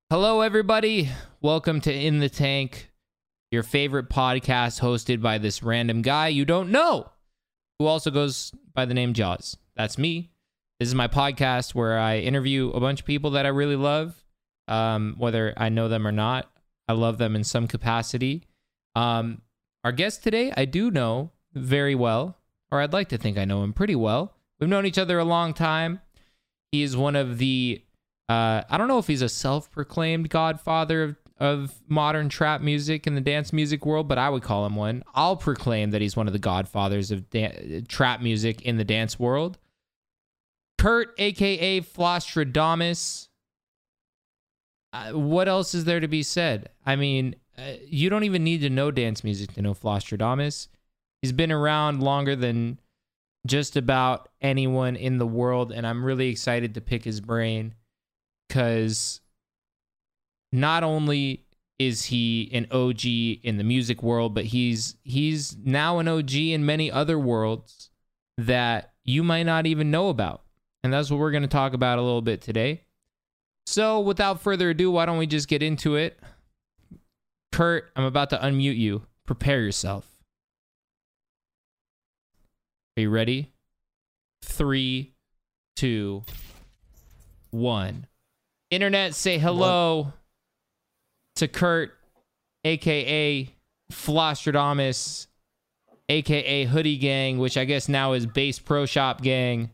Hello, everybody. Welcome to In the Tank, your favorite podcast hosted by this random guy you don't know, who also goes by the name Jaws. That's me. This is my podcast where I interview a bunch of people that I really love, whether I know them or not. I love them in some capacity. Our guest today, I do know very well, or I'd like to think I know him pretty well. We've known each other a long time. He is one of the I don't know if he's a self-proclaimed godfather of modern trap music in the dance music world, but I would call him one. I'll proclaim that he's one of the godfathers of trap music in the dance world. Kurt, a.k.a. Flosstradamus. What else is there to be said? I mean, you don't even need to know dance music to know Flosstradamus. He's been around longer than just about anyone in the world, and I'm really excited to pick his brain. Because not only is he an OG in the music world, but he's now an OG in many other worlds that you might not even know about. And that's what we're going to talk about a little bit today. So without further ado, why don't we just get into it? Kurt, I'm about to unmute you. Prepare yourself. Are you ready? 3, 2, 1. Internet, say hello to Kurt, a.k.a. Flosstradamus, a.k.a. Hoodie Gang, which I guess now is Bass Pro Shop Gang.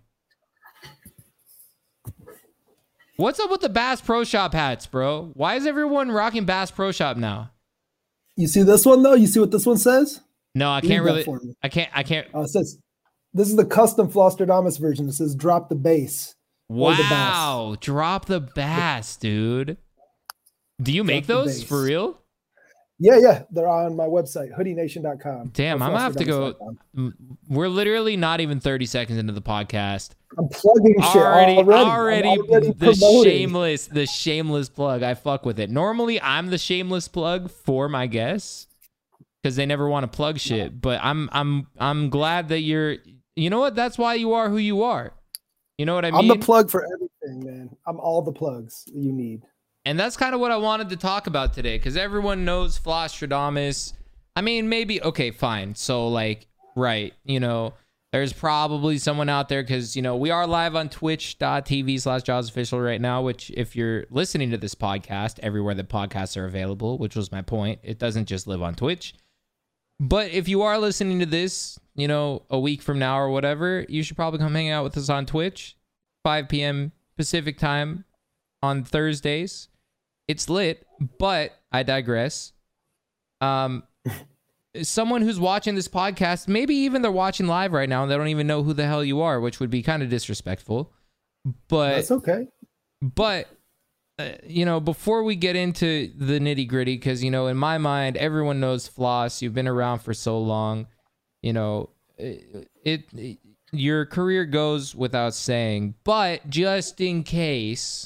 What's up with the Bass Pro Shop hats, bro? Why is everyone rocking Bass Pro Shop now? You see this one, though? You see what this one says? No, I can't really. I can't. It says, this is the custom Flosstradamus version. It says, drop the bass. Wow, drop the bass, dude. Do you make those for real? Yeah. They're on my website, hoodienation.com. Damn, I'm gonna have to go. We're literally not even 30 seconds into the podcast. I'm plugging shit already the shameless plug. I fuck with it. Normally, I'm the shameless plug for my guests because they never want to plug shit. But I'm glad that you're. You know what? That's why you are who you are. You know what I mean? I'm the plug for everything, man. I'm all the plugs you need. And that's kind of what I wanted to talk about today, because everyone knows Flosstradamus. I mean, maybe, okay, fine. So, like, right, you know, there's probably someone out there, because, you know, we are live on twitch.tv/JawsOfficial right now, which if you're listening to this podcast, everywhere that podcasts are available, which was my point, it doesn't just live on Twitch. But if you are listening to this, you know, a week from now or whatever, you should probably come hang out with us on Twitch, 5 p.m. Pacific time on Thursdays. It's lit, but I digress. Someone who's watching this podcast, maybe even they're watching live right now and they don't even know who the hell you are, which would be kind of disrespectful. But that's okay. But you know, before we get into the nitty gritty, because, you know, in my mind, everyone knows Floss. You've been around for so long. You know, your career goes without saying, but just in case,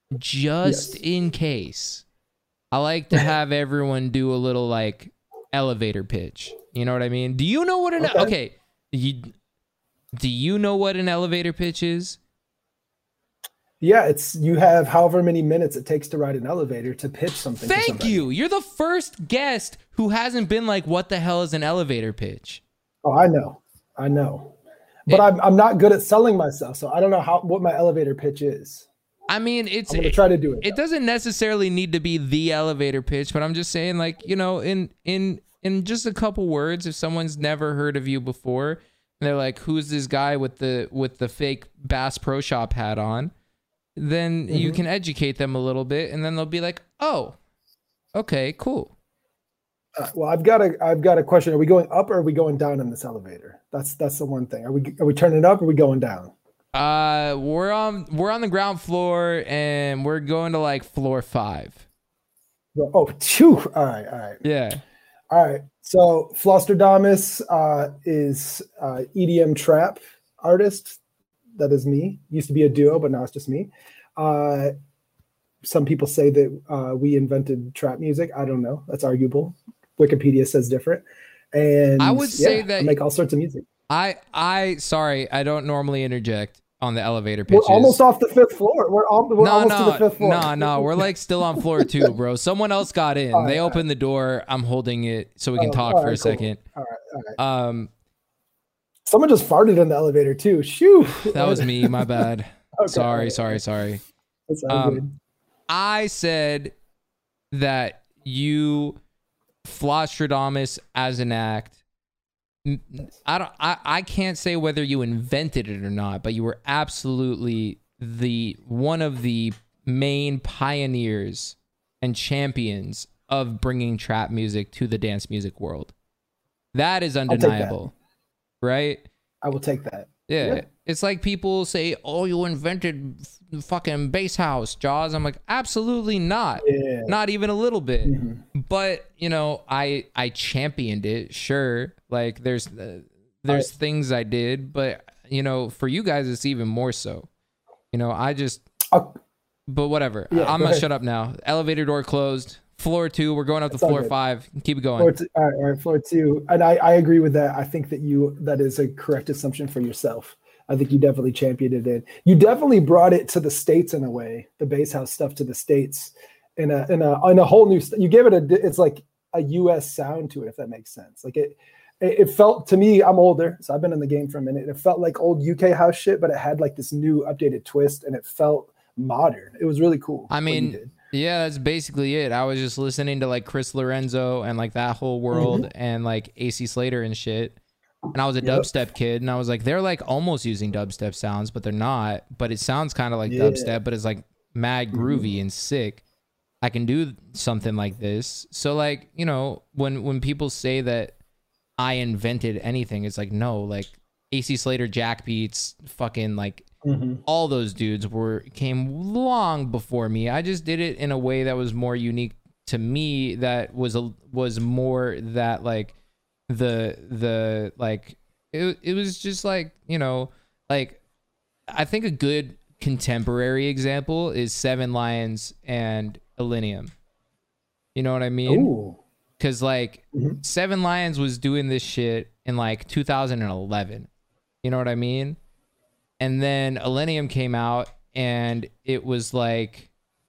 I like to have everyone do a little like elevator pitch. You know what I mean? Do you know what do you know what an elevator pitch is? Yeah, you have however many minutes it takes to ride an elevator to pitch something. Thank you. You're the first guest who hasn't been like, what the hell is an elevator pitch? Oh, I know. But I'm not good at selling myself, so I don't know what my elevator pitch is. I mean, I'm gonna try to do it. It doesn't necessarily need to be the elevator pitch, but I'm just saying, like, you know, in just a couple words, if someone's never heard of you before, and they're like, who's this guy with the fake Bass Pro Shop hat on? Then you can educate them a little bit, and then they'll be like, oh, okay, cool. Well, I've got a question. Are we going up or are we going down in this elevator? That's the one thing. Are we turning up or are we going down? We're on the ground floor and we're going to like floor 5. Oh, phew. All right. Yeah. All right. So Flosstradamus is EDM trap artist. That is me. Used to be a duo, but now it's just me. Some people say that we invented trap music. I don't know. That's arguable. Wikipedia says different. And I would say that I make all sorts of music. Sorry, I don't normally interject. on the elevator We're pitches. almost off the 5th floor. We're almost to the 5th floor. No. We're like still on floor 2, bro. Someone else got in. They opened the door. I'm holding it so we can talk for a second. All right. Someone just farted in the elevator too. Shoo. That was me. My bad. Okay, Sorry. That's all good. I said that you Flosstradamus as an act. I can't say whether you invented it or not, but you were absolutely one of the main pioneers and champions of bringing trap music to the dance music world. That is undeniable, right? I will take that. Yeah. It's like people say, oh, you invented fucking bass house, Jaws. I'm like, absolutely not. Yeah. Not even a little bit. Mm-hmm. But, you know, I championed it. Sure. Like there's things I did, but you know, for you guys, it's even more so, you know, but whatever. Yeah, I'm going to shut up now. Elevator door closed. Floor 2. We're going up to floor 5. Keep it going. All right. Floor 2. And I agree with that. I think that is a correct assumption for yourself. I think you definitely championed it. You definitely brought it to the States in a way, the bass house stuff to the States in a whole new, you gave it it's like a US sound to it, if that makes sense. Like it felt to me, I'm older, so I've been in the game for a minute. It felt like old UK house shit, but it had like this new updated twist and it felt modern. It was really cool. I mean, yeah, that's basically it. I was just listening to like Chris Lorenzo and like that whole world and like AC Slater and shit. And I was a dubstep kid, and I was like, they're like almost using dubstep sounds, but they're not. But it sounds kind of like dubstep, but it's like mad groovy and sick. I can do something like this. So like, you know, when people say that I invented anything, it's like, no, like AC Slater, Jack Beats, fucking like all those dudes came long before me. I just did it in a way that was more unique to me. That was more that like the like it was just like, you know, like I think a good contemporary example is Seven Lions and Illenium. You know what I mean? Because like Seven Lions was doing this shit in like 2011. You know what I mean? And then Illenium came out and it was like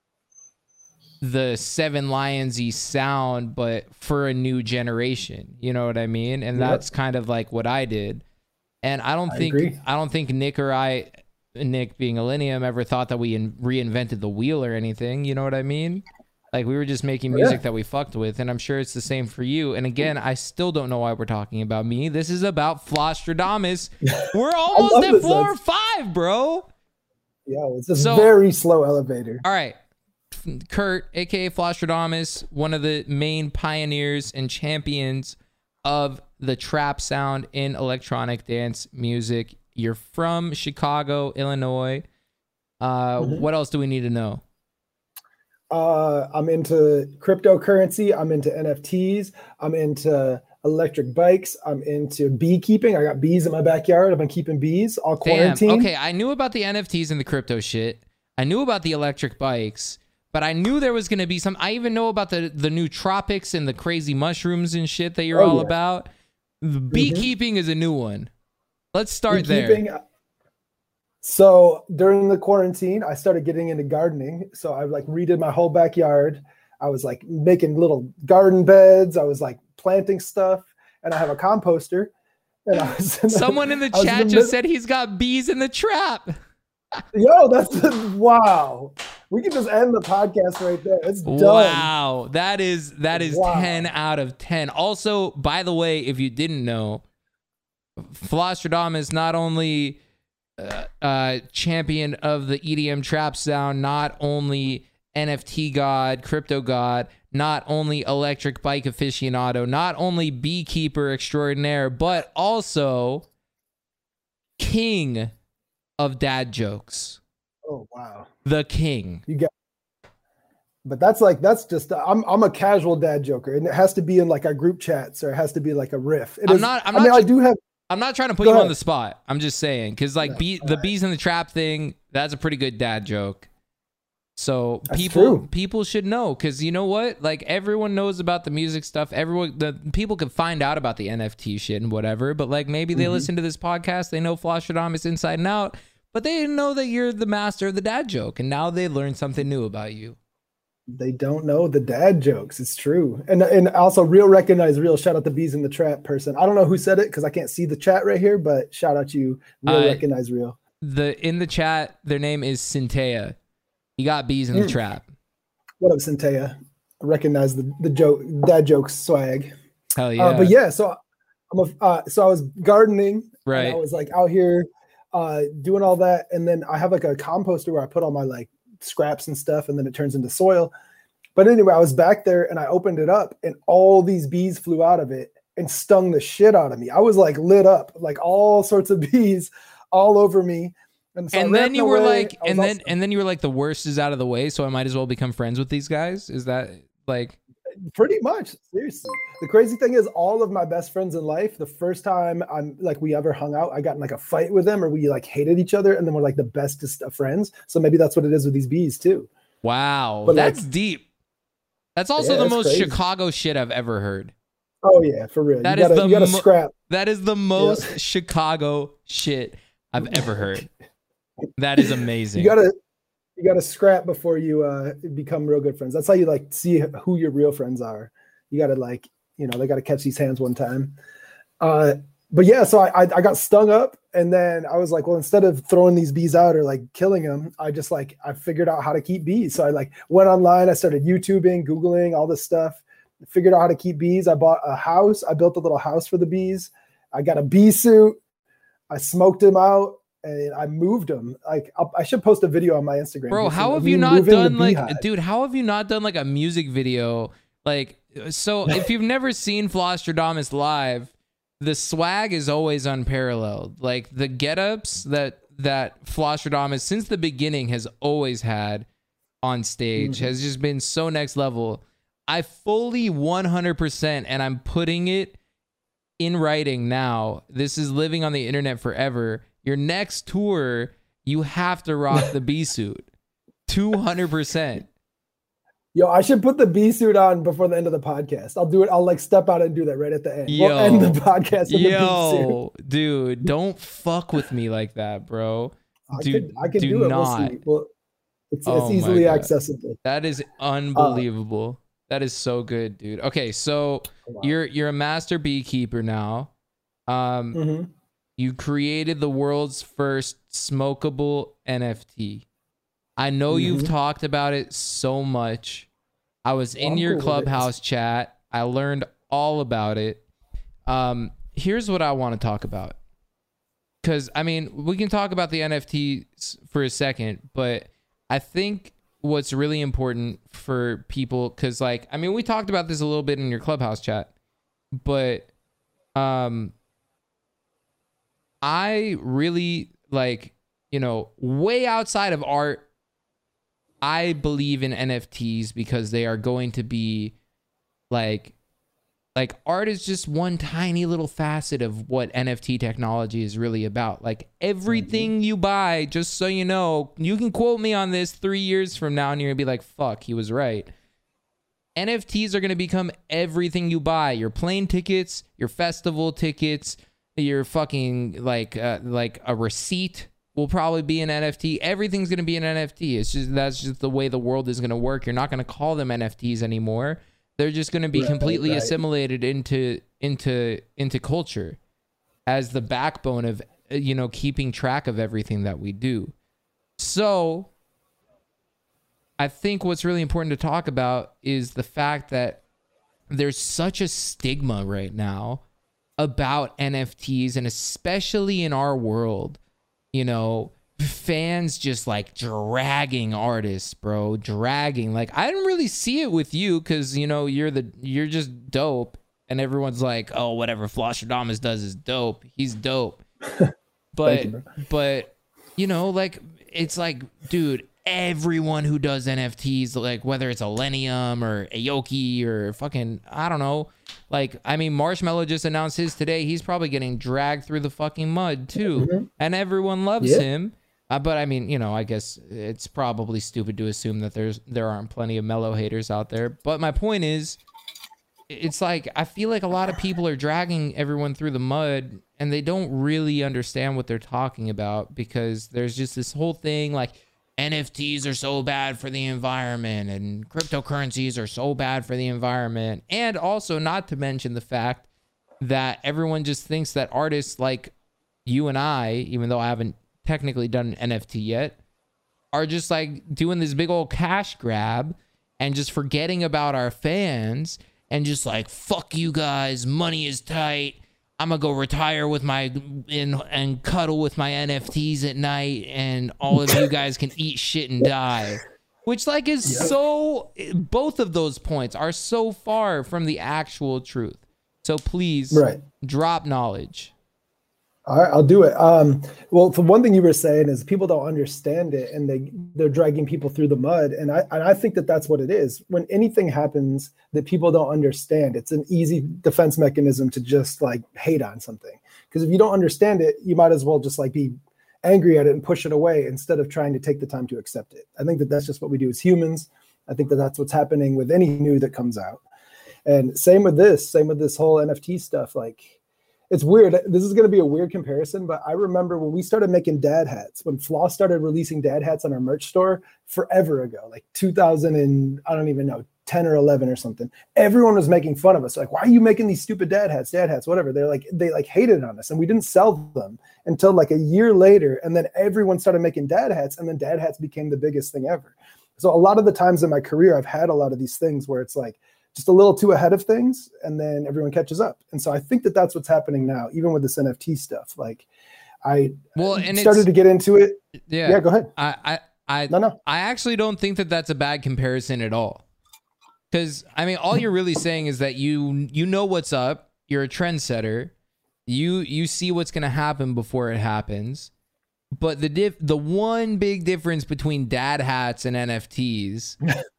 the Seven Lions-y sound, but for a new generation. You know what I mean? And that's kind of like what I did. And I don't think Nick or I, Nick being Illenium, ever thought that we reinvented the wheel or anything. You know what I mean? Like we were just making music that we fucked with, and I'm sure it's the same for you. And again, I still don't know why we're talking about me. This is about Flosstradamus. We're almost at floor 5, bro. Yeah, it's a very slow elevator. All right. Kurt, aka Flosstradamus, one of the main pioneers and champions of the trap sound in electronic dance music. You're from Chicago, Illinois. What else do we need to know? I'm into cryptocurrency. I'm into NFTs. I'm into electric bikes. I'm into beekeeping. I got bees in my backyard. I've been keeping bees all quarantine. Okay, I knew about the NFTs and the crypto shit. I knew about the electric bikes, but I knew there was going to be some. I even know about the new tropics and the crazy mushrooms and shit that you're all about. The beekeeping is a new one. Let's start there. So during the quarantine, I started getting into gardening. So I like redid my whole backyard. I was like making little garden beds. I was like planting stuff, and I have a composter. And I was someone in the chat just said he's got bees in the trap. Yo, that's wow. We can just end the podcast right there. It's done. Wow, that is 10 out of 10. Also, by the way, if you didn't know, Flosstradamus not only champion of the EDM trap sound, not only NFT god, crypto god, not only electric bike aficionado, not only beekeeper extraordinaire, but also king of dad jokes. Oh wow, the king. You got. But that's just I'm a casual dad joker, and it has to be in like our group chats, or it has to be like a riff. I'm not trying to put you on the spot. I'm just saying, because like the bees in the trap thing, that's a pretty good dad joke. So people should know, because you know what? Like everyone knows about the music stuff. The people can find out about the NFT shit and whatever. But like maybe they listen to this podcast, they know Flosstradamus inside and out. but they didn't know that you're the master of the dad joke, and now they learned something new about you. They don't know the dad jokes. It's true. And also real recognize real. Shout out the bees in the trap person. I don't know who said it because I can't see the chat right here, but shout out you. Real recognize real. In the chat, their name is Cynthia. You got bees in the trap. What up, Cynthia? I recognize the joke, dad jokes swag. Hell yeah. But yeah, so so I was gardening. Right. I was like out here doing all that. And then I have like a composter where I put all my like scraps and stuff, and then it turns into soil. But anyway, I was back there and I opened it up and all these bees flew out of it and stung the shit out of me. I was like lit up, like all sorts of bees all over me. And, so then you were like, and then you were like, the worst is out of the way, so I might as well become friends with these guys. Is that like pretty much? Seriously. The crazy thing is all of my best friends in life, the first time we ever hung out, I got in like a fight with them or we like hated each other and then we're like the bestest of friends. So maybe that's what it is with these bees too. Wow. But that's like, deep. That's also the most crazy Chicago shit I've ever heard. Oh yeah, for real. That you gotta is scrap. That is the most Chicago shit I've ever heard. That is amazing. You gotta scrap before you become real good friends. That's how you like see who your real friends are. You gotta like, they gotta catch these hands one time. But yeah, so I got stung up and then I was like, well, instead of throwing these bees out or like killing them, I figured out how to keep bees. So I like went online, I started YouTubing, Googling all this stuff, figured out how to keep bees. I bought a house. I built a little house for the bees. I got a bee suit. I smoked them out. And I moved them. Like I should post a video on my Instagram. Bro, how have you not done how have you not done like a music video? Like, so if you've never seen Flosstradamus live, the swag is always unparalleled. Like the get-ups that Flosstradamus since the beginning has always had on stage has just been so next level. I fully 100%, and I'm putting it in writing now. This is living on the internet forever. Your next tour, you have to rock the bee suit. 200%. Yo, I should put the bee suit on before the end of the podcast. I'll do it. I'll like step out and do that right at the end. We'll end the podcast in the bee suit. Dude, don't fuck with me like that, bro. I can do it. Not. Well, it's easily accessible. That is unbelievable. That is so good, dude. Okay, so you're a master beekeeper now. You created the world's first smokable NFT. I know you've talked about it so much. I was in your Clubhouse chat. I learned all about it. Here's what I want to talk about. Because, I mean, we can talk about the NFTs for a second, but I think what's really important for people, because, like, I mean, we talked about this a little bit in your Clubhouse chat, but I really, like, way outside of art, I believe in NFTs because they are going to be like art is just one tiny little facet of what NFT technology is really about. Like everything you buy, just so you know, you can quote me on this 3 years from now and you're gonna be like, fuck, he was right. NFTs are gonna become everything you buy. Your plane tickets, your festival tickets, your fucking like a receipt will probably be an NFT. Everything's going to be an NFT. That's just the way the world is going to work. You're not going to call them NFTs anymore. They're just going to be completely assimilated into culture as the backbone of keeping track of everything that we do. So I think what's really important to talk about is the fact that there's such a stigma right now about NFTs, and especially in our world, fans just like dragging artists, bro, dragging. Like I didn't really see it with you because you're just dope, and everyone's like, oh, whatever Flosstradamus does is dope. He's dope. But like it's like, dude, everyone who does NFTs, like whether it's Elenium or Aoki or fucking, I don't know. Like, I mean, Marshmello just announced his today. He's probably getting dragged through the fucking mud too. And everyone loves him. But I mean, I guess it's probably stupid to assume that there aren't plenty of Mello haters out there. But my point is, it's like, I feel like a lot of people are dragging everyone through the mud and they don't really understand what they're talking about, because there's just this whole thing like NFTs are so bad for the environment and cryptocurrencies are so bad for the environment. And also, not to mention the fact that everyone just thinks that artists like you and I, even though I haven't technically done an NFT yet, are just like doing this big old cash grab and just forgetting about our fans and just like, fuck you guys, money is tight. I'm gonna go retire with my and cuddle with my NFTs at night, and all of you guys can eat shit and die. Which like is so, both of those points are so far from the actual truth. So please drop knowledge. All right, I'll do it. Well, the one thing you were saying is people don't understand it, and they're dragging people through the mud. And I think that that's what it is. When anything happens that people don't understand, it's an easy defense mechanism to just like hate on something. Because if you don't understand it, you might as well just like be angry at it and push it away instead of trying to take the time to accept it. I think that that's just what we do as humans. I think that that's what's happening with any new that comes out. And same with this whole NFT stuff. Like, it's weird. This is going to be a weird comparison, but I remember when we started making dad hats, when Floss started releasing dad hats on our merch store forever ago, like 2000 and I don't even know, 10 or 11 or something. Everyone was making fun of us. Like, why are you making these stupid dad hats, whatever. They hated on us, and we didn't sell them until like a year later. And then everyone started making dad hats, and then dad hats became the biggest thing ever. So a lot of the times in my career, I've had a lot of these things where it's like, just a little too ahead of things, and then everyone catches up. And so I think that that's what's happening now, even with this NFT stuff. Like, I started to get into it. Yeah, go ahead. I actually don't think that that's a bad comparison at all. Because I mean, all you're really saying is that you know what's up. You're a trendsetter. You see what's gonna happen before it happens. But the one big difference between dad hats and NFTs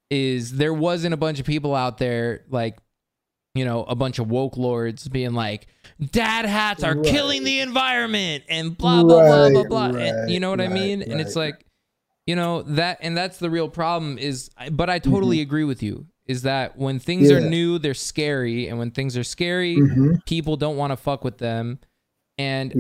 is there wasn't a bunch of people out there like, you know, a bunch of woke lords being like, dad hats are killing the environment and blah, blah, blah, blah, blah. And, you know what I mean? And it's like, you know, that's the real problem is, but I totally agree with you, is that when things are new, they're scary. And when things are scary, people don't want to fuck with them. And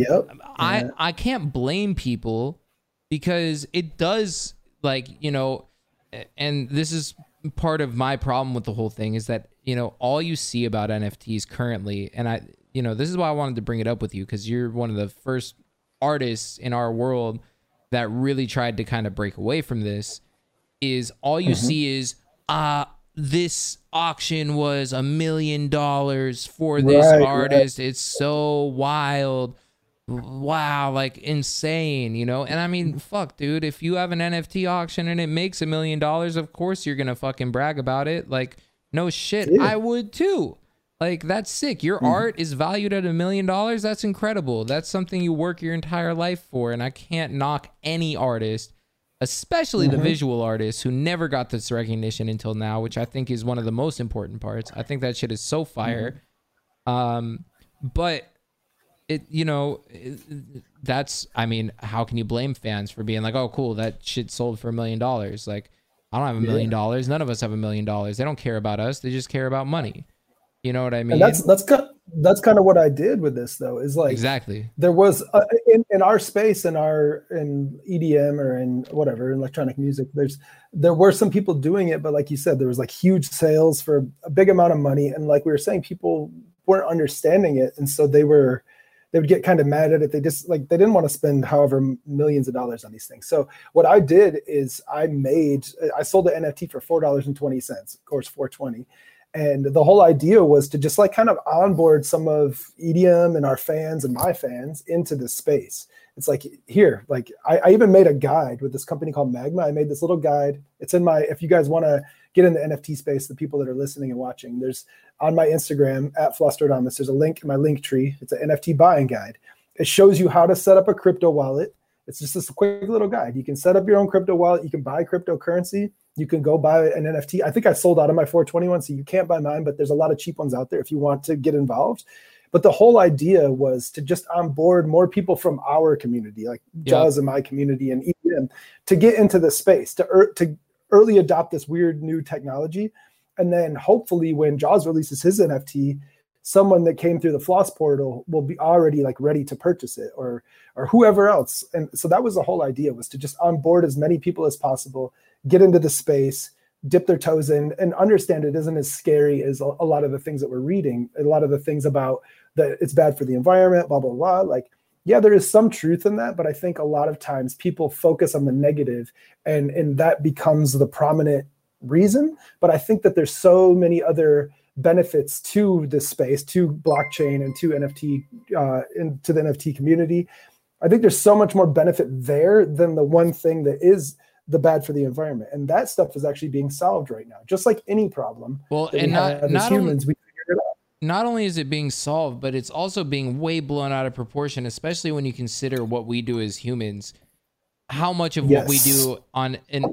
I can't blame people, because it does, like, you know, and this is part of my problem with the whole thing, is that, you know, all you see about NFTs currently, and you know, this is why I wanted to bring it up with you, because you're one of the first artists in our world that really tried to kind of break away from this, is all you see is, this auction was $1 million for this artist. It's so wild. Wow, like insane, you know? And I mean, fuck, dude, if you have an NFT auction and it makes $1 million, of course you're gonna fucking brag about it. Like, no shit, I would too. Like, that's sick. Your art is valued at $1 million. That's incredible. That's something you work your entire life for. And I can't knock any artist, especially the visual artists, who never got this recognition until now, which I think is one of the most important parts. I think that shit is so fire. But it, you know, that's, I mean, how can you blame fans for being like, oh, cool, that shit sold for $1 million? Like, I don't have $1 million. None of us have $1 million. They don't care about us. They just care about money. You know what I mean? And that's kind of what I did with this, though, is like, exactly, there was in our space, in EDM or in whatever, electronic music, there were some people doing it, but like you said, there was like huge sales for a big amount of money. And like we were saying, people weren't understanding it. And so they would get kind of mad at it. They just like, they didn't want to spend however millions of dollars on these things. So what I did is I sold the NFT for $4.20, of course, $4.20. And the whole idea was to just like kind of onboard some of EDM and our fans and my fans into this space. It's like, here, like I even made a guide with this company called Magma. I made this little guide. It's in if you guys want to get in the NFT space, the people that are listening and watching, there's on my Instagram at Flostradamus, there's a link in my link tree. It's an NFT buying guide. It shows you how to set up a crypto wallet. It's just this quick little guide. You can set up your own crypto wallet. You can buy cryptocurrency. You can go buy an NFT. I think I sold out of my 421, so you can't buy mine, but there's a lot of cheap ones out there if you want to get involved. But the whole idea was to just onboard more people from our community, like Jaws and my community and EDM, to get into the space, to early adopt this weird new technology. And then hopefully when Jaws releases his NFT, someone that came through the Floss portal will be already like ready to purchase it, or whoever else. And so that was the whole idea, was to just onboard as many people as possible, get into the space, dip their toes in, and understand it isn't as scary as a lot of the things that we're reading. A lot of the things about that it's bad for the environment, blah, blah, blah. Like, yeah, there is some truth in that, but I think a lot of times people focus on the negative, and that becomes the prominent reason. But I think that there's so many other benefits to this space, to blockchain, and to NFT, into the NFT community. I think there's so much more benefit there than the one thing that is the bad for the environment, and that stuff is actually being solved right now, just like any problem. Well, and not humans, we figured it out. Not only is it being solved, but it's also being way blown out of proportion, especially when you consider what we do as humans. How much of what we do in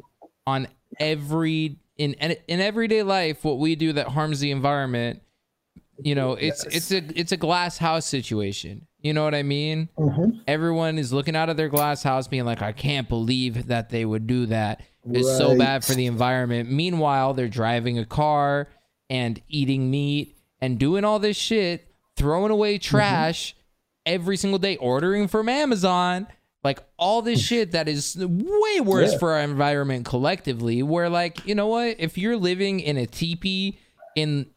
everyday life, what we do that harms the environment, you know, it's a glass house situation. You know what I mean? Mm-hmm. Everyone is looking out of their glass house being like, I can't believe that they would do that. It's so bad for the environment. Meanwhile, they're driving a car and eating meat and doing all this shit, throwing away trash every single day, ordering from Amazon, like all this shit that is way worse for our environment collectively. Where, like, you know what? If you're living in a teepee in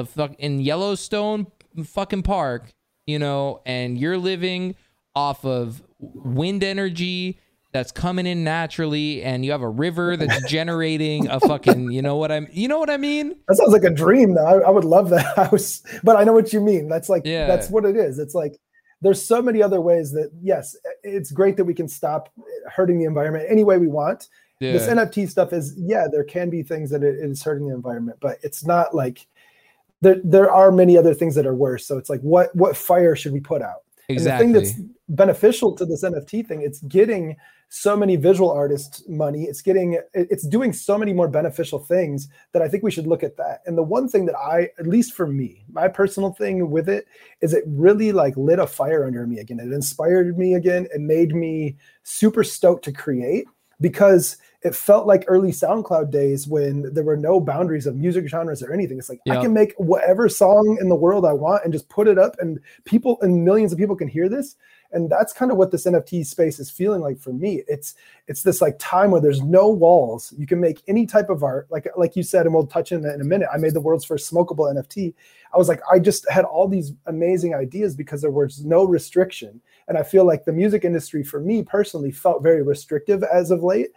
Yellowstone fucking park, you know, and you're living off of wind energy that's coming in naturally, and you have a river that's generating a fucking, you know what I mean? That sounds like a dream, though. I would love that house, but I know what you mean. That's like, that's what it is. It's like, there's so many other ways that, yes, it's great that we can stop hurting the environment any way we want. Yeah. This NFT stuff is, there can be things that it is hurting the environment, but it's not like, there are many other things that are worse. So it's like, what fire should we put out? Exactly. And the thing that's beneficial to this NFT thing, it's getting so many visual artists money. It's doing so many more beneficial things that I think we should look at that. And the one thing that at least for me, my personal thing with it is it really like lit a fire under me again. It inspired me again. It made me super stoked to create, because it felt like early SoundCloud days when there were no boundaries of music genres or anything. It's like, I can make whatever song in the world I want and just put it up, and millions of people can hear this. And that's kind of what this NFT space is feeling like for me. It's this like time where there's no walls. You can make any type of art. Like you said, and we'll touch on that in a minute. I made the world's first smokable NFT. I was like, I just had all these amazing ideas because there was no restriction. And I feel like the music industry, for me personally, felt very restrictive as of late.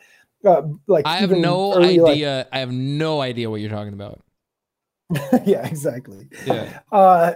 I have no idea. I have no idea what you're talking about. Yeah, exactly. Yeah.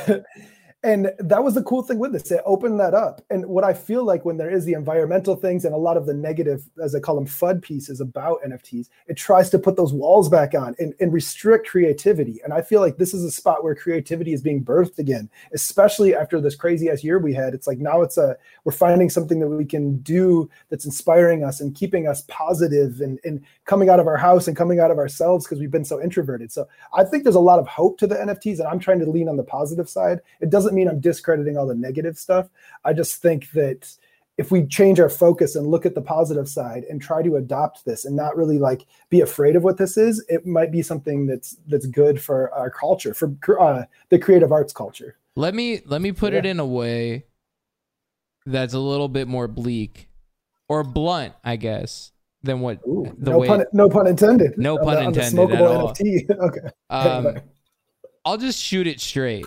And that was the cool thing with this. It opened that up. And what I feel like when there is the environmental things and a lot of the negative, as I call them, FUD pieces about NFTs, it tries to put those walls back on and restrict creativity. And I feel like this is a spot where creativity is being birthed again, especially after this crazy ass year we had. It's like now we're finding something that we can do that's inspiring us and keeping us positive and coming out of our house and coming out of ourselves, because we've been so introverted. So I think there's a lot of hope to the NFTs, and I'm trying to lean on the positive side. It doesn't mean I'm discrediting all the negative stuff. I just think that if we change our focus and look at the positive side and try to adopt this and not really like be afraid of what this is, it might be something that's good for our culture, for the creative arts culture. Let me put it in a way that's a little bit more bleak or blunt, I guess, than what no pun intended. No pun intended on the smokable at all. NFT. Okay. I'll just shoot it straight.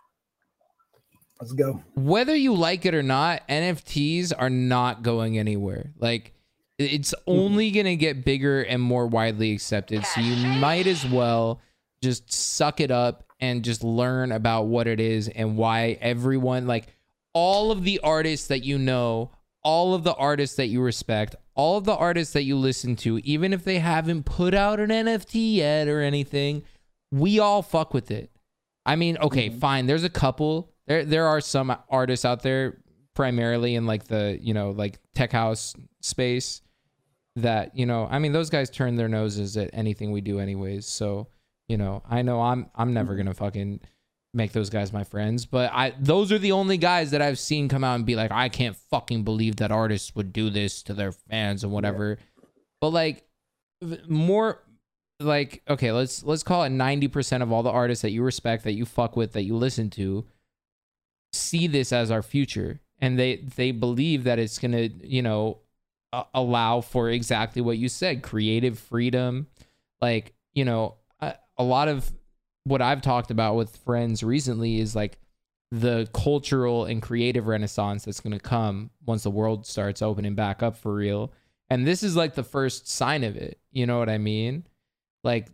Let's go. Whether you like it or not, NFTs are not going anywhere. Like, it's only going to get bigger and more widely accepted. So you might as well just suck it up and just learn about what it is and why everyone, like all of the artists that you know, all of the artists that you respect, all of the artists that you listen to, even if they haven't put out an NFT yet or anything, we all fuck with it. I mean, okay, fine. There's a couple. There are some artists out there, primarily in like the, you know, like tech house space that, you know, I mean, those guys turn their noses at anything we do anyways. So, you know I'm never going to fucking make those guys my friends, but those are the only guys that I've seen come out and be like, I can't fucking believe that artists would do this to their fans and whatever. Yeah. But like like, okay, let's call it 90% of all the artists that you respect, that you fuck with, that you listen to, see this as our future, and they believe that it's gonna, you know, allow for exactly what you said, creative freedom. Like, you know, a lot of what I've talked about with friends recently is like the cultural and creative renaissance that's going to come once the world starts opening back up for real. And this is like the first sign of it. You know what I mean? Like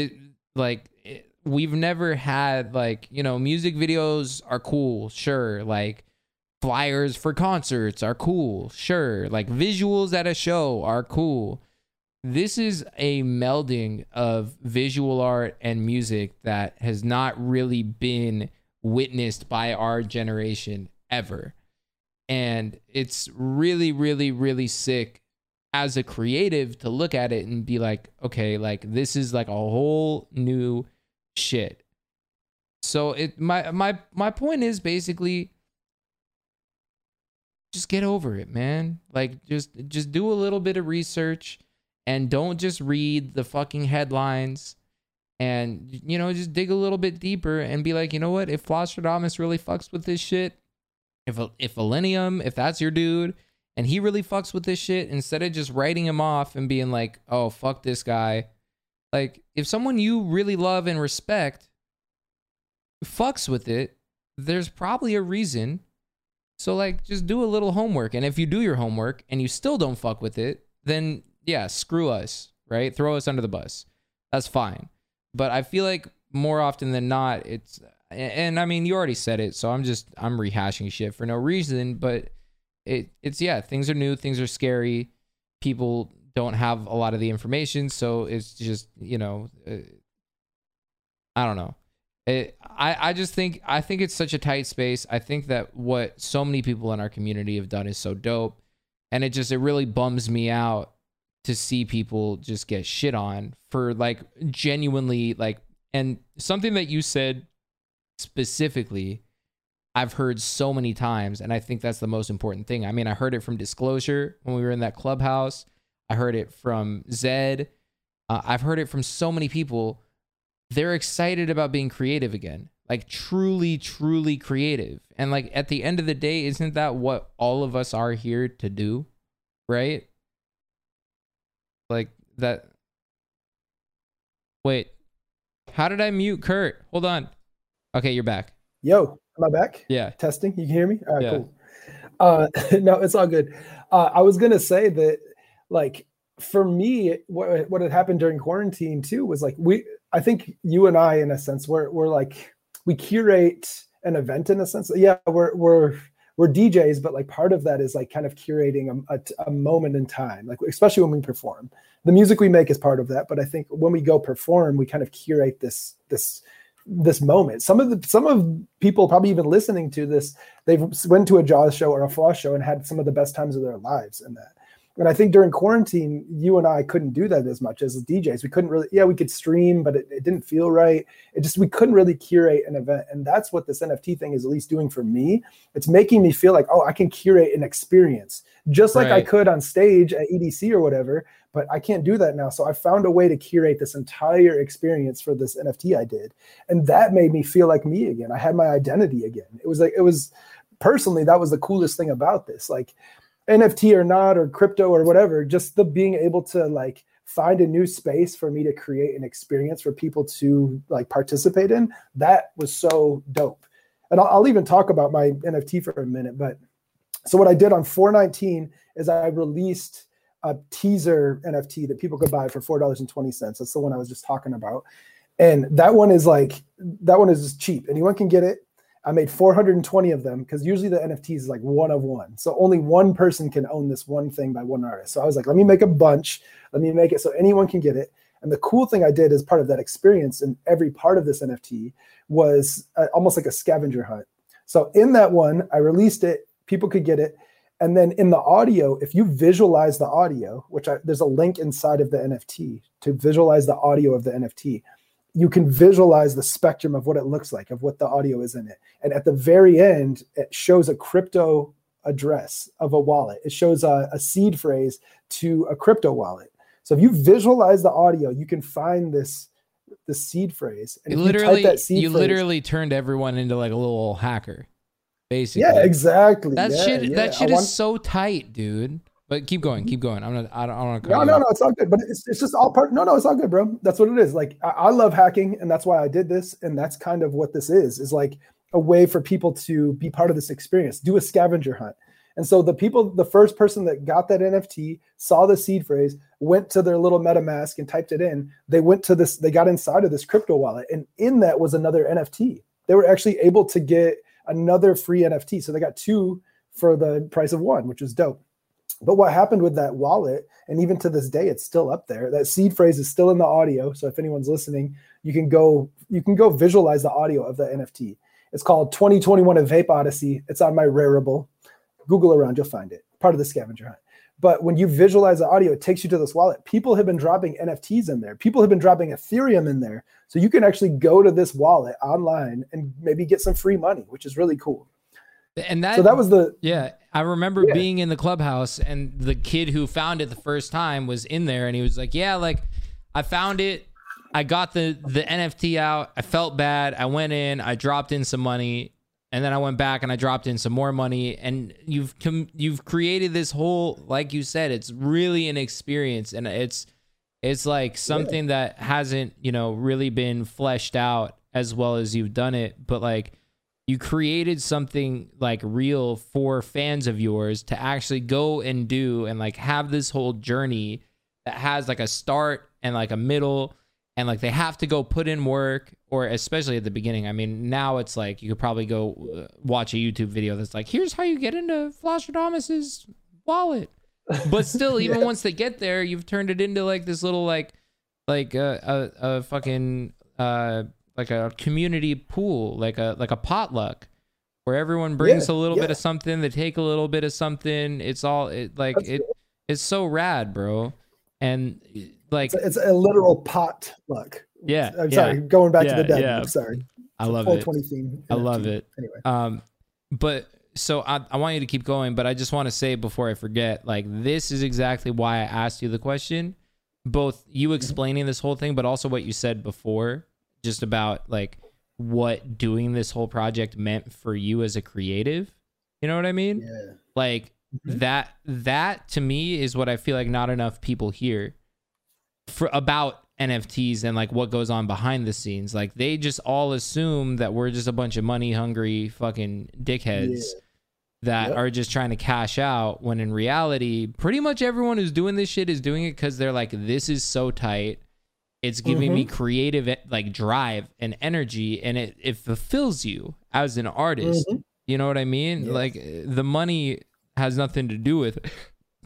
we've never had, like, you know, music videos are cool. Sure. Like flyers for concerts are cool. Sure. Like visuals at a show are cool. This is a melding of visual art and music that has not really been witnessed by our generation ever. And it's really, really, really sick as a creative to look at it and be like, okay, like this is like a whole new shit. So my point is basically just get over it, man. Like just do a little bit of research. And don't just read the fucking headlines, and, you know, just dig a little bit deeper and be like, you know what? If Flosstradamus really fucks with this shit, if Illenium, if that's your dude, and he really fucks with this shit, instead of just writing him off and being like, oh, fuck this guy. Like, if someone you really love and respect fucks with it, there's probably a reason. So, like, just do a little homework. And if you do your homework and you still don't fuck with it, then yeah, screw us, right? Throw us under the bus. That's fine. But I feel like more often than not, it's, and I mean, you already said it, so I'm rehashing shit for no reason, but it's, yeah, things are new, things are scary. People don't have a lot of the information, so it's just, you know, I don't know. I think it's such a tight space. I think that what so many people in our community have done is so dope, and it really bums me out to see people just get shit on for, like, genuinely, like, and something that you said specifically, I've heard so many times, and I think that's the most important thing. I mean, I heard it from Disclosure when we were in that clubhouse. I heard it from Zed. I've heard it from so many people. They're excited about being creative again, like truly, truly creative. And, like, at the end of the day, isn't that what all of us are here to do? Right? Like that. Wait, how did I mute Kurt? Hold on. Okay, you're back. Yo, am I back? Yeah. Testing. You can hear me? All right, cool. No, it's all good. I was going to say that, like, for me, what had happened during quarantine too was, like, I think you and I, in a sense, we're like, we curate an event in a sense. Yeah, we're DJs, but, like, part of that is, like, kind of curating a moment in time, like, especially when we perform. The music we make is part of that, but I think when we go perform, we kind of curate this moment. Some of people probably even listening to this, they've went to a Jaws show or a Floss show and had some of the best times of their lives in that. And I think during quarantine, you and I couldn't do that as much as DJs. We couldn't really, we could stream, but it didn't feel right. We couldn't really curate an event. And that's what this NFT thing is at least doing for me. It's making me feel like, oh, I can curate an experience just like I could on stage at EDC or whatever, but I can't do that now. So I found a way to curate this entire experience for this NFT I did. And that made me feel like me again. I had my identity again. It was personally, that was the coolest thing about this. Like, NFT or not, or crypto or whatever, just the being able to, like, find a new space for me to create an experience for people to, like, participate in, that was so dope. And I'll even talk about my NFT for a minute. But so what I did on 4/19 is I released a teaser NFT that people could buy for $4.20. That's the one I was just talking about. And that one is just cheap. Anyone can get it. I made 420 of them because usually the NFT is like one of one. So only one person can own this one thing by one artist. So I was like, let me make a bunch. Let me make it so anyone can get it. And the cool thing I did as part of that experience, and every part of this NFT was almost like a scavenger hunt. So in that one, I released it. People could get it. And then in the audio, if you visualize the audio, there's a link inside of the NFT to visualize the audio of the NFT. You can visualize the spectrum of what it looks like, of what the audio is in it. And at the very end, it shows a crypto address of a wallet. It shows a seed phrase to a crypto wallet. So if you visualize the audio, you can find this seed phrase. And you if you type that seed you phrase, literally turned everyone into like a little hacker, basically. Yeah, exactly. That shit is so tight, dude. But keep going. I don't want to. No, it's all good. But it's just all part. No, it's all good, bro. That's what it is. Like I love hacking, and that's why I did this. And that's kind of what this is like a way for people to be part of this experience. Do a scavenger hunt. And so the first person that got that NFT, saw the seed phrase, went to their little MetaMask and typed it in. They got inside of this crypto wallet, and in that was another NFT. They were actually able to get another free NFT. So they got 2 for the price of 1, which is dope. But what happened with that wallet, and even to this day, it's still up there. That seed phrase is still in the audio. So if anyone's listening, you can go visualize the audio of the NFT. It's called 2021 A Vape Odyssey. It's on my Rarible. Google around, you'll find it. Part of the scavenger hunt. But when you visualize the audio, it takes you to this wallet. People have been dropping NFTs in there. People have been dropping Ethereum in there. So you can actually go to this wallet online and maybe get some free money, which is really cool. And that was I remember being in the clubhouse, and the kid who found it the first time was in there, and he was like, yeah, like I found it. I got the NFT out. I felt bad. I went in, I dropped in some money, and then I went back and I dropped in some more money. And you've created this whole, like you said, it's really an experience, and it's like something that hasn't, really been fleshed out as well as you've done it. But like, you created something like real for fans of yours to actually go and do, and like have this whole journey that has like a start and like a middle, and like they have to go put in work, or especially at the beginning. I mean, now it's like you could probably go watch a YouTube video that's like, here's how you get into Flosstradamus's wallet. But still, even once they get there, you've turned it into like this little like a fucking like a community pool, like a potluck, where everyone brings a little bit of something, they take a little bit of something. It's it's so rad, bro. And like it's a literal potluck. Yeah, I'm sorry, going back to the dead. Yeah. I'm sorry. I love it. 420 theme. I love it. Anyway, but so I want you to keep going, but I just want to say before I forget, like, this is exactly why I asked you the question. Both you explaining this whole thing, but also what you said before, just about like what doing this whole project meant for you as a creative. You know what I mean? Yeah. Like that to me is what I feel like not enough people hear about NFTs and like what goes on behind the scenes. Like, they just all assume that we're just a bunch of money hungry fucking dickheads that are just trying to cash out, when in reality, pretty much everyone who's doing this shit is doing it because they're like, this is so tight. It's giving me creative like drive and energy, and it fulfills you as an artist. You know what I mean? Yes. Like, the money has nothing to do with it.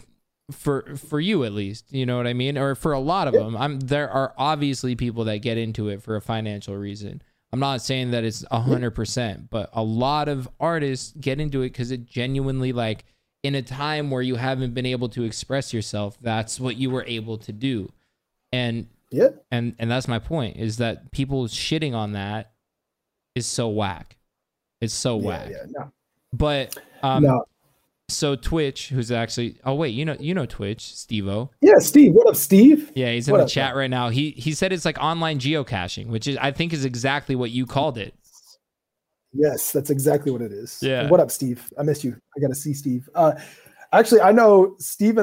For you, at least, you know what I mean? Or for a lot of them. There are obviously people that get into it for a financial reason. I'm not saying that it's 100%, but a lot of artists get into it because it genuinely, like, in a time where you haven't been able to express yourself, that's what you were able to do. And and that's my point, is that people shitting on that is so whack. It's so whack. No. But no. So Twitch, who's actually, oh wait, you know Twitch, Steve-O. Yeah, Steve. What up, Steve? Yeah, he's in the chat right now. He said it's like online geocaching, which I think is exactly what you called it. Yes, that's exactly what it is. Yeah. And what up, Steve? I miss you. I got to see Steve. Actually, I know Steve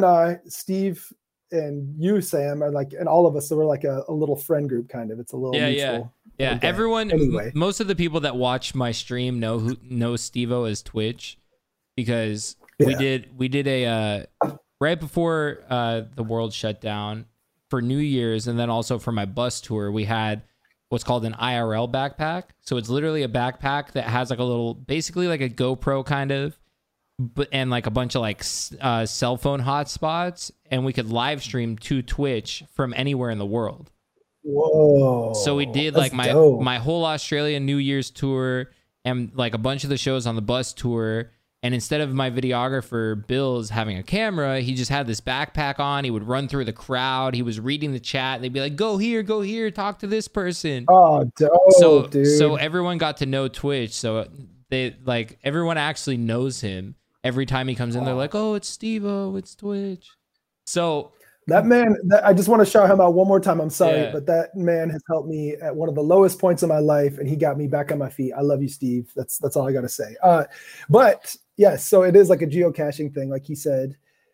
and you, Sam, are like, and all of us, so we're like a little friend group kind of. It's a little mutual. Yeah. Okay. Everyone, anyway. Most of the people that watch my stream know Steve-O as Twitch, because we did a right before the world shut down for New Year's, and then also for my bus tour, we had what's called an IRL backpack. So it's literally a backpack that has like a little, basically like a GoPro kind of, and like a bunch of like cell phone hotspots, and we could live stream to Twitch from anywhere in the world. Whoa! So we did like my whole Australian New Year's tour and like a bunch of the shows on the bus tour. And instead of my videographer, Bill's, having a camera, he just had this backpack on. He would run through the crowd. He was reading the chat. They'd be like, go here, talk to this person. Oh, dope, dude. So everyone got to know Twitch. So they, like, everyone actually knows him. Every time he comes in, they're like, oh, it's Steve-O, it's Twitch. So That man, I just want to shout him out one more time. I'm sorry, Yeah. but that man has helped me at one of the lowest points of my life, and he got me back on my feet. I love you, Steve. That's all I got to say. But yes, so it is like a geocaching thing, like he said,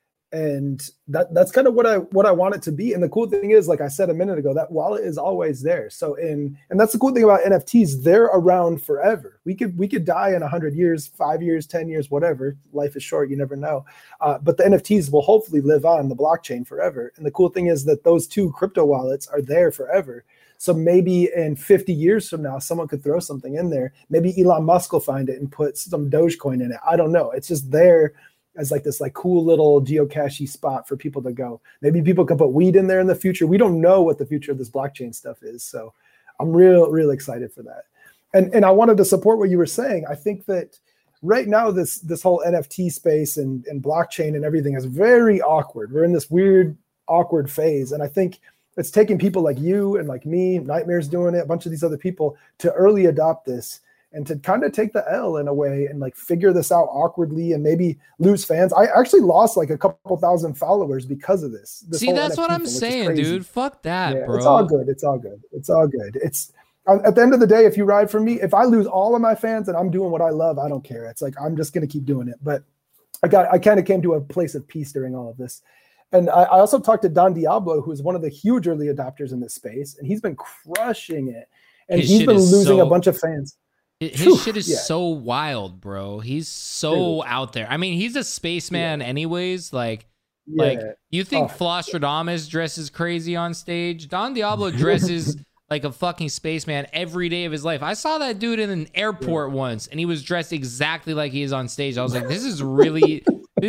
and that's kind of what I want it to be. And the cool thing is, like I said a minute ago, that wallet is always there. So and that's the cool thing about NFTs. They're around forever. We could die in 100 years, 5 years, 10 years, whatever. Life is short. You never know. But the NFTs will hopefully live on the blockchain forever. And the cool thing is that those two crypto wallets are there forever. So maybe in 50 years from now, someone could throw something in there. Maybe Elon Musk will find it and put some Dogecoin in it. I don't know. It's just there as like this like cool little geocachy spot for people to go. Maybe people could put weed in there in the future. We don't know what the future of this blockchain stuff is. So I'm real excited for that. And I wanted to support what you were saying. I think that right now this whole NFT space and blockchain and everything is very awkward. We're in this weird, awkward phase. And I think it's taking people like you and like me, Nightmare's doing it, a bunch of these other people to early adopt this and to kind of take the L in a way and like figure this out awkwardly and maybe lose fans. I actually lost like a couple thousand followers because of this. See, that's NFT what I'm saying, dude. Fuck that, bro. It's all good. It's all good. It's all good. It's at the end of the day, if you ride for me, if I lose all of my fans and I'm doing what I love, I don't care. It's like, I'm just going to keep doing it. But I kind of came to a place of peace during all of this. And I also talked to Don Diablo, who is one of the huge early adopters in this space, and he's been crushing it. And he's been losing a bunch of fans. His shit is so wild, bro. He's so out there. I mean, he's a spaceman anyways. Like you think Flosstradamus dresses crazy on stage? Don Diablo dresses like a fucking spaceman every day of his life. I saw that dude in an airport once, and he was dressed exactly like he is on stage. I was like, this is really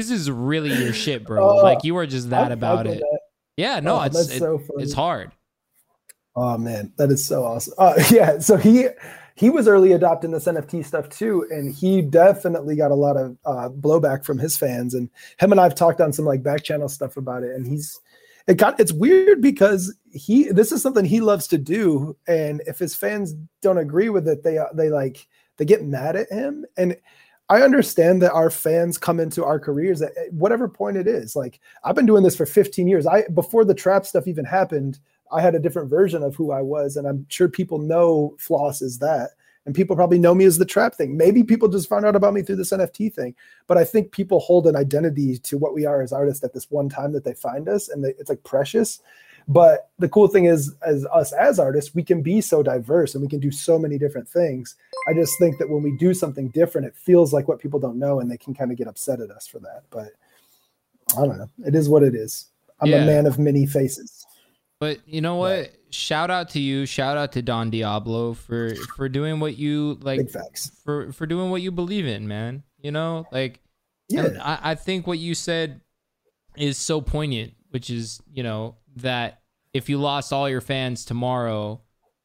your shit, bro. Like, you are just that about it. Yeah, no, it's hard. Oh man, that is so awesome. Yeah, so he was early adopting this NFT stuff too, and he definitely got a lot of blowback from his fans. And him and I've talked on some like back channel stuff about it, and it's weird because this is something he loves to do, and if his fans don't agree with it, they get mad at him. And I understand that our fans come into our careers at whatever point it is. Like, I've been doing this for 15 years. Before the trap stuff even happened, I had a different version of who I was, and I'm sure people know Floss as that. And people probably know me as the trap thing. Maybe people just found out about me through this NFT thing. But I think people hold an identity to what we are as artists at this one time that they find us, and it's like precious. But the cool thing is, as us as artists, we can be so diverse and we can do so many different things. I just think that when we do something different, it feels like what people don't know, and they can kind of get upset at us for that. But I don't know. It is what it is. I'm a man of many faces. But you know what? Right. Shout out to you. Shout out to Don Diablo for doing what you like. Big facts. For doing what you believe in, man. You know, like, yeah. I think what you said is so poignant, which is, you know, that if you lost all your fans tomorrow,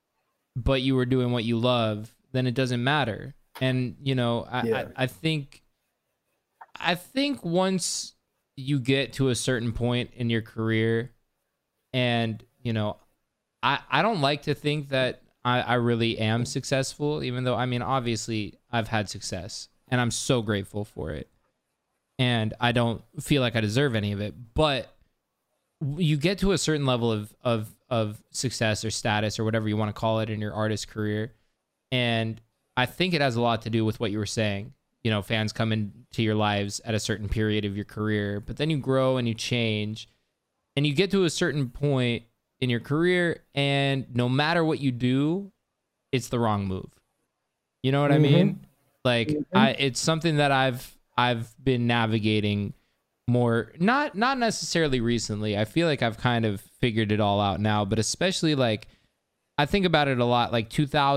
but you were doing what you love, then it doesn't matter. And, you know, I think once you get to a certain point in your career, and, you know, I don't like to think that I really am successful, even though, I mean, obviously I've had success and I'm so grateful for it. And I don't feel like I deserve any of it, but you get to a certain level of success or status or whatever you want to call it in your artist career. And I think it has a lot to do with what you were saying. You know, fans come into your lives at a certain period of your career, but then you grow and you change. And you get to a certain point in your career, and no matter what you do, it's the wrong move. You know what I mean? Like, it's something that I've been navigating more, not necessarily recently. I feel like I've kind of figured it all out now, but especially like I think about it a lot, like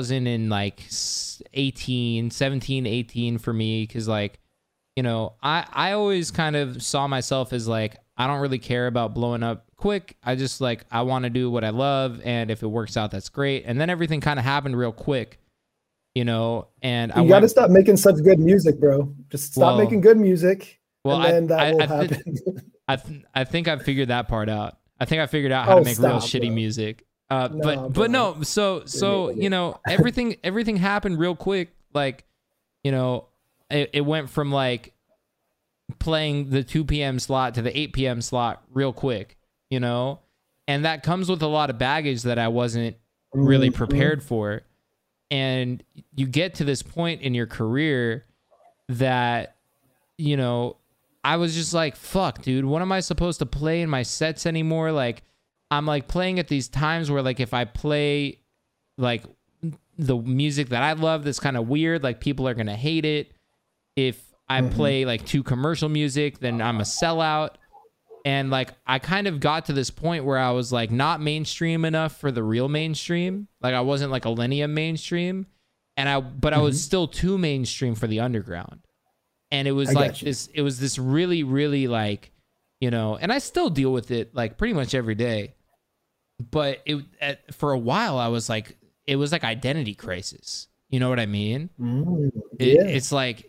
2017, 18 for me, because like, you know, I always kind of saw myself as like, I don't really care about blowing up quick. I just like, I want to do what I love. And if it works out, that's great. And then everything kind of happened real quick, you know, and you got to stop making such good music, bro. Just stop making good music. Well, and then that will happen. I think I figured that part out. I think I figured out how to make real shitty music. But no, so, you know, everything happened real quick. Like, you know, it went from like playing the 2 p.m. slot to the 8 p.m. slot real quick. you know, and that comes with a lot of baggage that I wasn't really prepared for. And you get to this point in your career that, you know, I was just like, fuck, dude, what am I supposed to play in my sets anymore? Like, I'm like playing at these times where like if I play like the music that I love that's kind of weird, like people are going to hate it. If I play like too commercial music, then I'm a sellout. And like I kind of got to this point where I was like not mainstream enough for the real mainstream. Like I wasn't like Illenium mainstream, and I was still too mainstream for the underground. And it was it was this really, really like, you know, and I still deal with it like pretty much every day. But for a while I was like, it was like identity crisis. You know what I mean? It's like,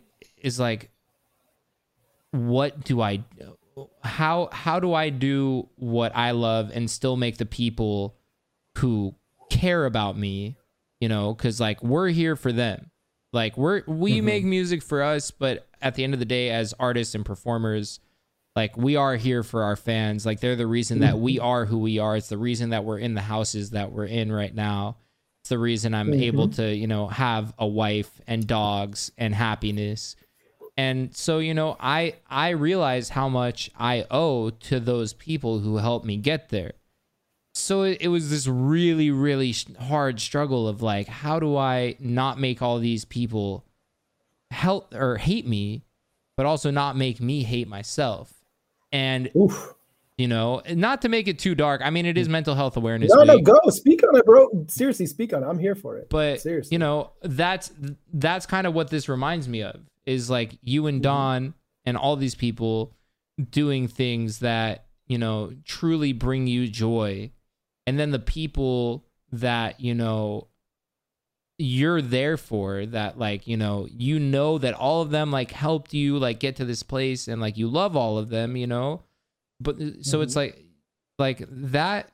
what do I do? How do I do what I love and still make the people who care about me, you know, because like we're here for them. Like we make music for us, but at the end of the day, as artists and performers, like we are here for our fans. Like they're the reason that we are who we are. It's the reason that we're in the houses that we're in right now. It's the reason I'm able to, you know, have a wife and dogs and happiness. And so, you know, I realize how much I owe to those people who helped me get there. So it was this really, really hard struggle of like, how do I not make all these people help or hate me, but also not make me hate myself? And, you know, not to make it too dark. I mean, it is Mental Health Awareness Week. No, go speak on it, bro. Seriously, speak on it. I'm here for it. But, seriously, you know, that's kind of what this reminds me of, is like you and Don and all these people doing things that, you know, truly bring you joy. And then the people that, you know, you're there for, that like, you know that all of them like helped you like get to this place, and like you love all of them, you know. But so it's like that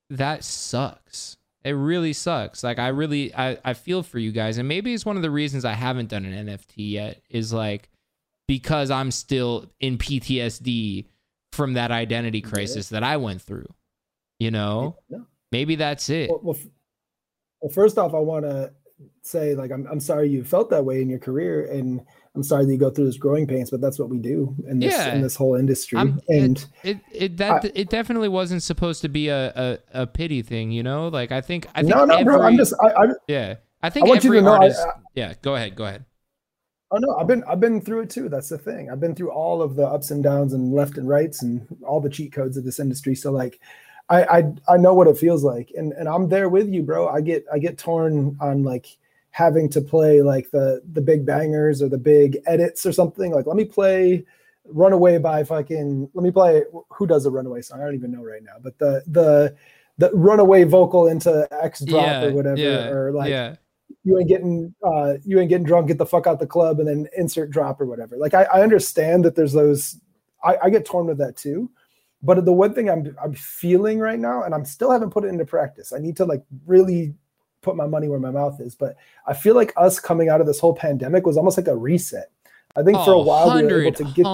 sucks. It really sucks. Like I feel for you guys, and maybe it's one of the reasons I haven't done an NFT yet, is like because I'm still in PTSD from that identity crisis that I went through. You know, maybe that's it. Well, first off, I want to say, like, I'm sorry you felt that way in your career, and I'm sorry that you go through this growing pains, but that's what we do in this whole industry. It definitely wasn't supposed to be a pity thing, you know. Like I think no, bro. I think want you to know. Artist, go ahead. Oh no, I've been through it too. That's the thing. I've been through all of the ups and downs and left and rights and all the cheat codes of this industry. So like, I know what it feels like, and I'm there with you, bro. I get torn on like having to play like the big bangers or the big edits or something. Like, let me play Runaway by fucking, let me play, who does a Runaway song? I don't even know right now, but the Runaway vocal into X drop or whatever, or like you ain't getting drunk, get the fuck out the club, and then insert drop or whatever. Like I understand that there's those, I get torn with that too. But the one thing I'm feeling right now, and I still haven't put it into practice, I need to like really put my money where my mouth is, but I feel like us coming out of this whole pandemic was almost like a reset. I think for a while we were able to get